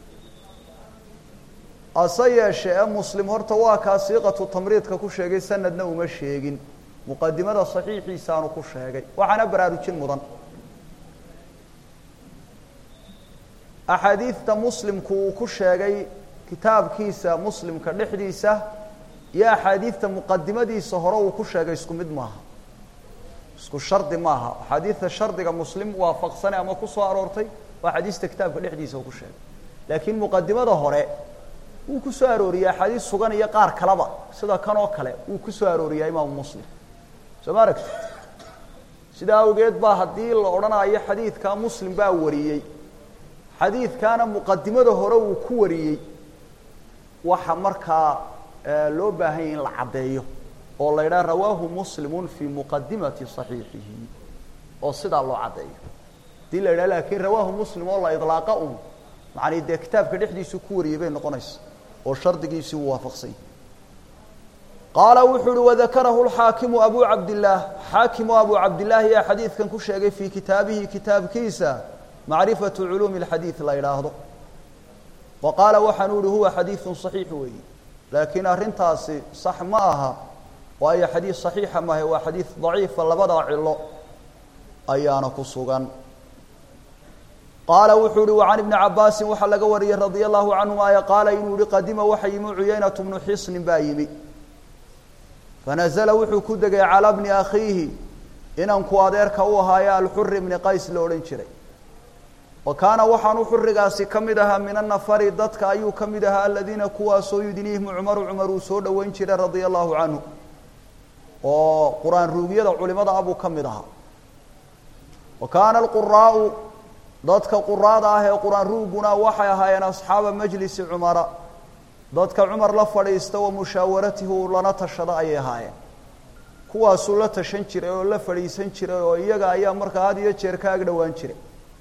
أصيّ شيء مسلم هرتواك صيغة تمريض ككوشيء سندنا ومشيء مقدمة صحيح لسانه كوشيء وعنا برارج المضن أحاديث مسلم كوشيء كتاب كيسة مسلم كالحديثة يا حديث مقدمة دي سهرة وكوشيء اسكم مدماها اسكو الشرط ماها حديث الشرط كمسلم وافق سنة أما كسوة أرورتي وحديث كتاب كالحديثة وكوشيء لكن مقدمة ظهره وكسو أروريا حديث سجن يقار كلامه سدا كانوا كله وكسو أروريا إمام مسلم سمارك سدا وجد بهدي الأورنا أي حديث كان مسلم باوريي حديث كان مقدمة ظهره وكوريي وحمرك لو بهين العبديه والله يرى رواه مسلم في مقدمة صحيحه وصدا الله عبديه دي لكن رواه مسلم والله إطلاقه يعني ده كتاب كدحديسو كوري بين نقنيس وشرطيسو وافقسي قال وحول وذكره الحاكم ابو عبد الله حاكم ابو عبد الله يا حديث كان كشيغي في كتابه كتاب كيسا معرفة علوم الحديث لا يلاحظه وقال وحنود هو حديث صحيح وي لكن ارنتاسي صح معها وهي حديث صحيح ما هو حديث ضعيف لبدا عله ايانا كسوغان قال وحول وعن ابن عباس وحلق وري رضي الله عنهما قال إنه قدم وحي عيينة بن حصن بايمي فنزل وحو كدق على ابن أخيه إن انكواديرك وهايا الحر من قيس لورنشري وكان وحن حر قاسي كمدها من النفر ضدك أيو كمدها الذين كواسوا يدنيهم عمر عمر سود وينشري رضي الله عنه وقرآن روغية علماء أبو كمدها وكان القراء dadka quraada ah ee quraan ruuguna waxay ahaayeen asxaab majlis umara dadka umar la fadhiisto oo mushawaratihu lana tashada ay ahaayeen kuwaas la tashan jiray oo la fadhiisan jiray oo iyaga ayaa markaa had iyo jeer ka agdhawaan jiray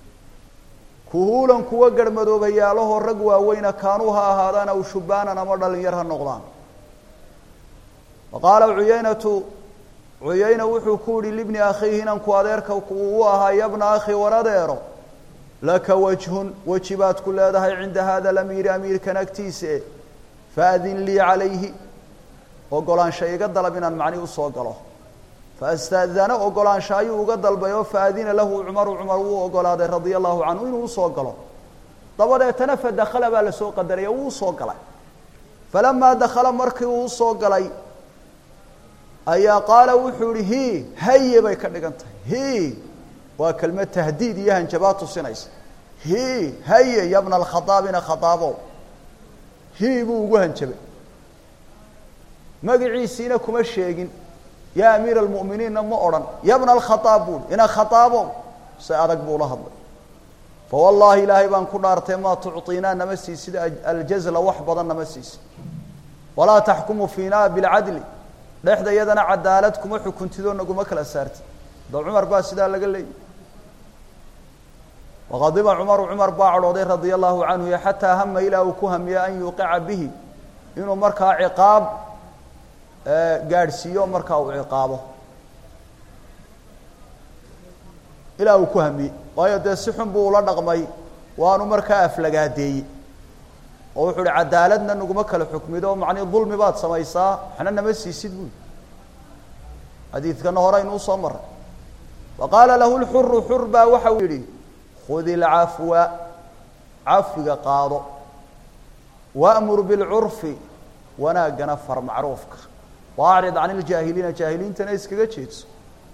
kuulan kuwa garmadoobayaalaho rag waaweyn kaanuha ahaadana oo shubaana ama dhalinyar ha noqdaan waqala uyaynatu uyayna wuxuu ku yiri ibn akhihi inan ku adeerka uu ahaa yabna akhi waradeero لك وجه وجبات كل هذا عند هذا الأمير أمير كنكتيس فأذن لي عليه وقالان شيء قد طلبنا المعني وصاقله فاستأذن وقالان شيء وقد البيو فأذن له عمر عمر وقال هذا رضي الله عنه إنه وصاقله طبعا يتنفذ دخل بالسوق الدريا وصاقله فلما دخل مركي وصاقله أي قال وحوره هي بيكنقنت هي وكلمة تهديد يا هنجبات السنيس هي هي يا ابن الخطابين خطابه هي بو هنجب ما قعيسين كما الشيقين يا أمير المؤمنين ما أوران يا ابن الخطابون إن خطابه سأرقبوا لهم فوالله إلهي بان كنا ارتما تعطينا نمسيس الجزل وحبضا نمسيس ولا تحكموا فينا بالعدل لحظة يدنا عدالتكم وحكم تدون نقوم أكل سارت دو عمر باس دا لقال لي وغضب عمر عمر باعرضي رضي الله عنه حتى هم إلى وكهم يا أن يوقع به إنه مركا عقاب قارسيو مركا عقابه إلى وكهم ويد سحن بولا نغمي وانو مركا أفلقادي ووحول عدالتنا نقوم أكل حكمي دو معني الظلم بات سميسا حنا نمسي سيدون حديث كان هراين وصمر وقال له الحر حربا وحولي خذ العفو عفو قاض وأمر بالعرف وانا قنفر معروفك واعرض عن الجاهلين جاهلين تنايس كجيتس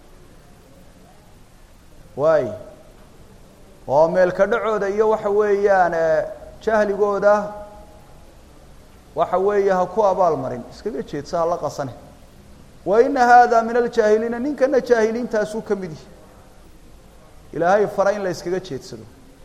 واي وميل كدعوده iyo waxa weeyaan jahligooda waxa weeyaha ku abaal marin iskaga jeedsa la qasane وإن هذا من الجاهلين إن كنا جاهلين تاسو كمدي إلهي فرين لا إسكجا جيتسلو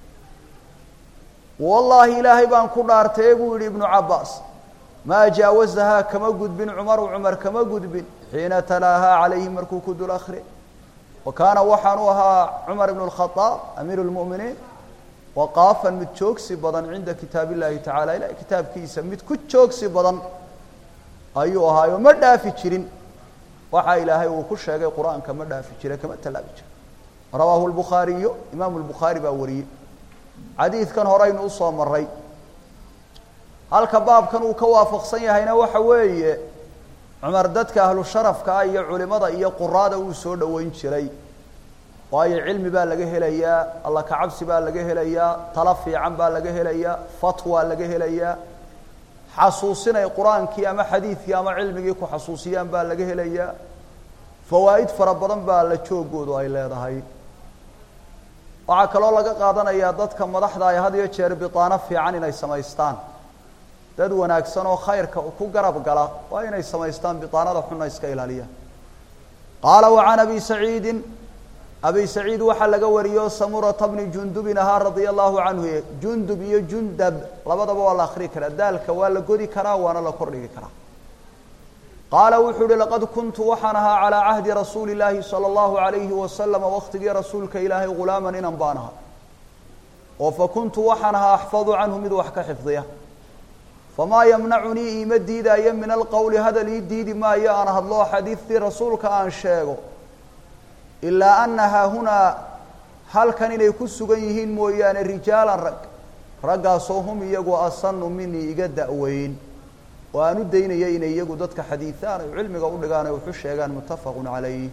والله إلهي بان كنا ارتيبوا ابن عباس ما جاوزها كما قد بن عمر وعمر كما قد بن حين تلاها عليه مركوك دول آخر وكان وحنوها عمر بن الخطاب أمير المؤمنين وقافا متشوكسي بدن عند كتاب الله تعالى إلى كتاب كيسا متكتشوكسي بدن أيها يوم مدى في تشرين وحا إلهي وكش هذا القرآن كمدى في تشرين كما تلابج رواه البخاري إمام البخاري باوري حديث كان هرين أصلا مري هل كباب كانوا كوافق صيحين وحوي عمر دتك أهل الشرف كأي علماء إيا قرادة وسود وين شري وأي علم بالجه ليا الله كعبس بالجه ليا طلفي عن بالجه ليا فتوى لجه ليا حصوصنا القرآن كيام حديث كيام علم يكو حصوصيان بالجه ليا فوائد فربنا بالجوج وضاي لا رهاي وعكل الله قادنا يا دتك مدحضا يا هذه شير بطانة في عننا السمايستان dad wanaagsan oo khayrka ku garab gala waa inay sameystaan bitaanada xunna iska ilaaliya qala wa an abi sa'id abi sa'id waxa laga wariyo samura ibn jundub inaha radiyallahu anhu jundub iyo jundab labadaba waa la akhri kara dalka waa la godi kara waana la kordhigi kara qala wuxuu laqad kuntu waxanaha ala ahdi rasuulillahi sallallahu alayhi wa sallam waqtiga rasuulka ilaahi gulaaman inan baanaha oo fa kuntu waxanaha ahfadu anhu mid wax ka xifdiya فما يمنعني إيمديد أيام من القول هذا اليديد ما يأنا الله حديث رسولك عن شيء إلا أنها هنا هل كان يكس جيهين مويان الرجال رق رقصهم يجو أصن مني يجد أوين وأنا الدين يين يجو ضدك حديثان علم قول لقانا وحش يجان متفق عليه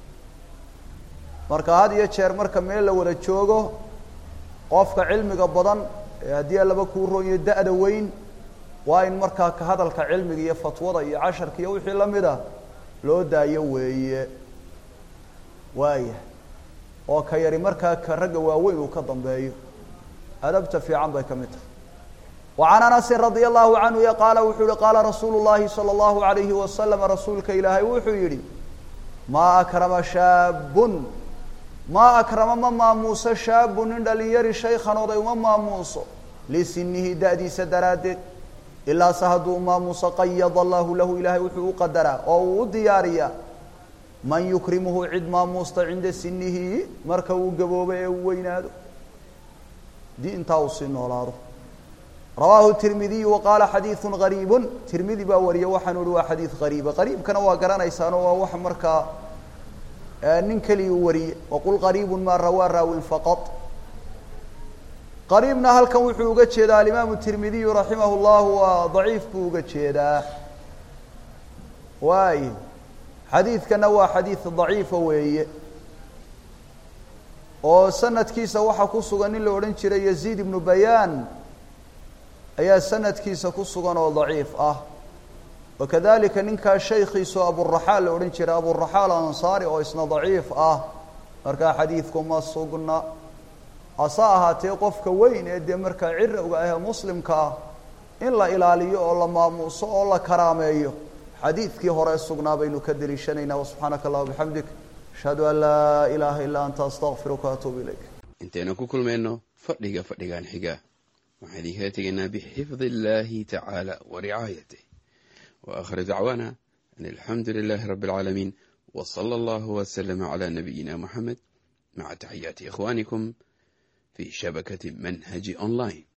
مركا هذه يشير مركا ميل ولا تشوجو قفك علم قبضان هدي الله بكورون يدأ دوين وإن مركا كهذا العلم هي فتوى هي عشر كيو وحي لمده لو دايو وي واي oo ka yari marka ka raga waaweyn uu ka dambeeyo adabta fiican bay kamid wa ana anas radiyallahu anhu ya qala wuxuu qala rasuulullaahi sallallahu alayhi wa sallam rasuulka ilaahay wuxuu yiri ma akrama shaabun ma akrama ma muusa shaabun indhaliyari shaykhan oday ma muuso lisinihi daadi sadaradeed إلا سهدوا ما مسقيض الله له إلهي وحو قدره أو دياريا من يكرمه عد ما موست عند سنه مركو قبوبه وينادو دي انتاو سنه لارو رواه الترمذي وقال حديث غريب ترمذي باوريه وحنولوا حديث غريب غريب كان واقران ايسانو وح مركا ننكلي وري وقل غريب ما رواه راو فقط قريبنا هل كان وحو uga jeeda الامام الترمذي رحمه الله وضعيف buu uga jeeda واي حديث كان هو حديث ضعيف weeye oo sanadkiisa waxa ku sugan in la oran jiray Yazid ibn Bayan ayaa sanadkiisa ku sugan oo ضعيف ah وكذلك ninka sheekhiisu Abu Rahal la oran jiray Abu Rahal Ansari oo isna ضعيف ah marka xadiidku ma sugna أصاها قفك وين إدي مركا عرّوغا مسلم كا إن لا إلاليو الله ماموس الله كراميو حديث كي هراء السقنا بين كدري شنينا وسبحانك الله وبحمدك أشهد أن لا إله إلا أنت أستغفرك وأتوب إليك انتنا كل منه فرقا فرقا حقا وحديثاتنا بحفظ الله تعالى ورعايته وآخر دعوانا أن الحمد لله رب العالمين وصلى الله وسلم على نبينا محمد مع تحيات إخوانكم في شبكة منهج أونلاين.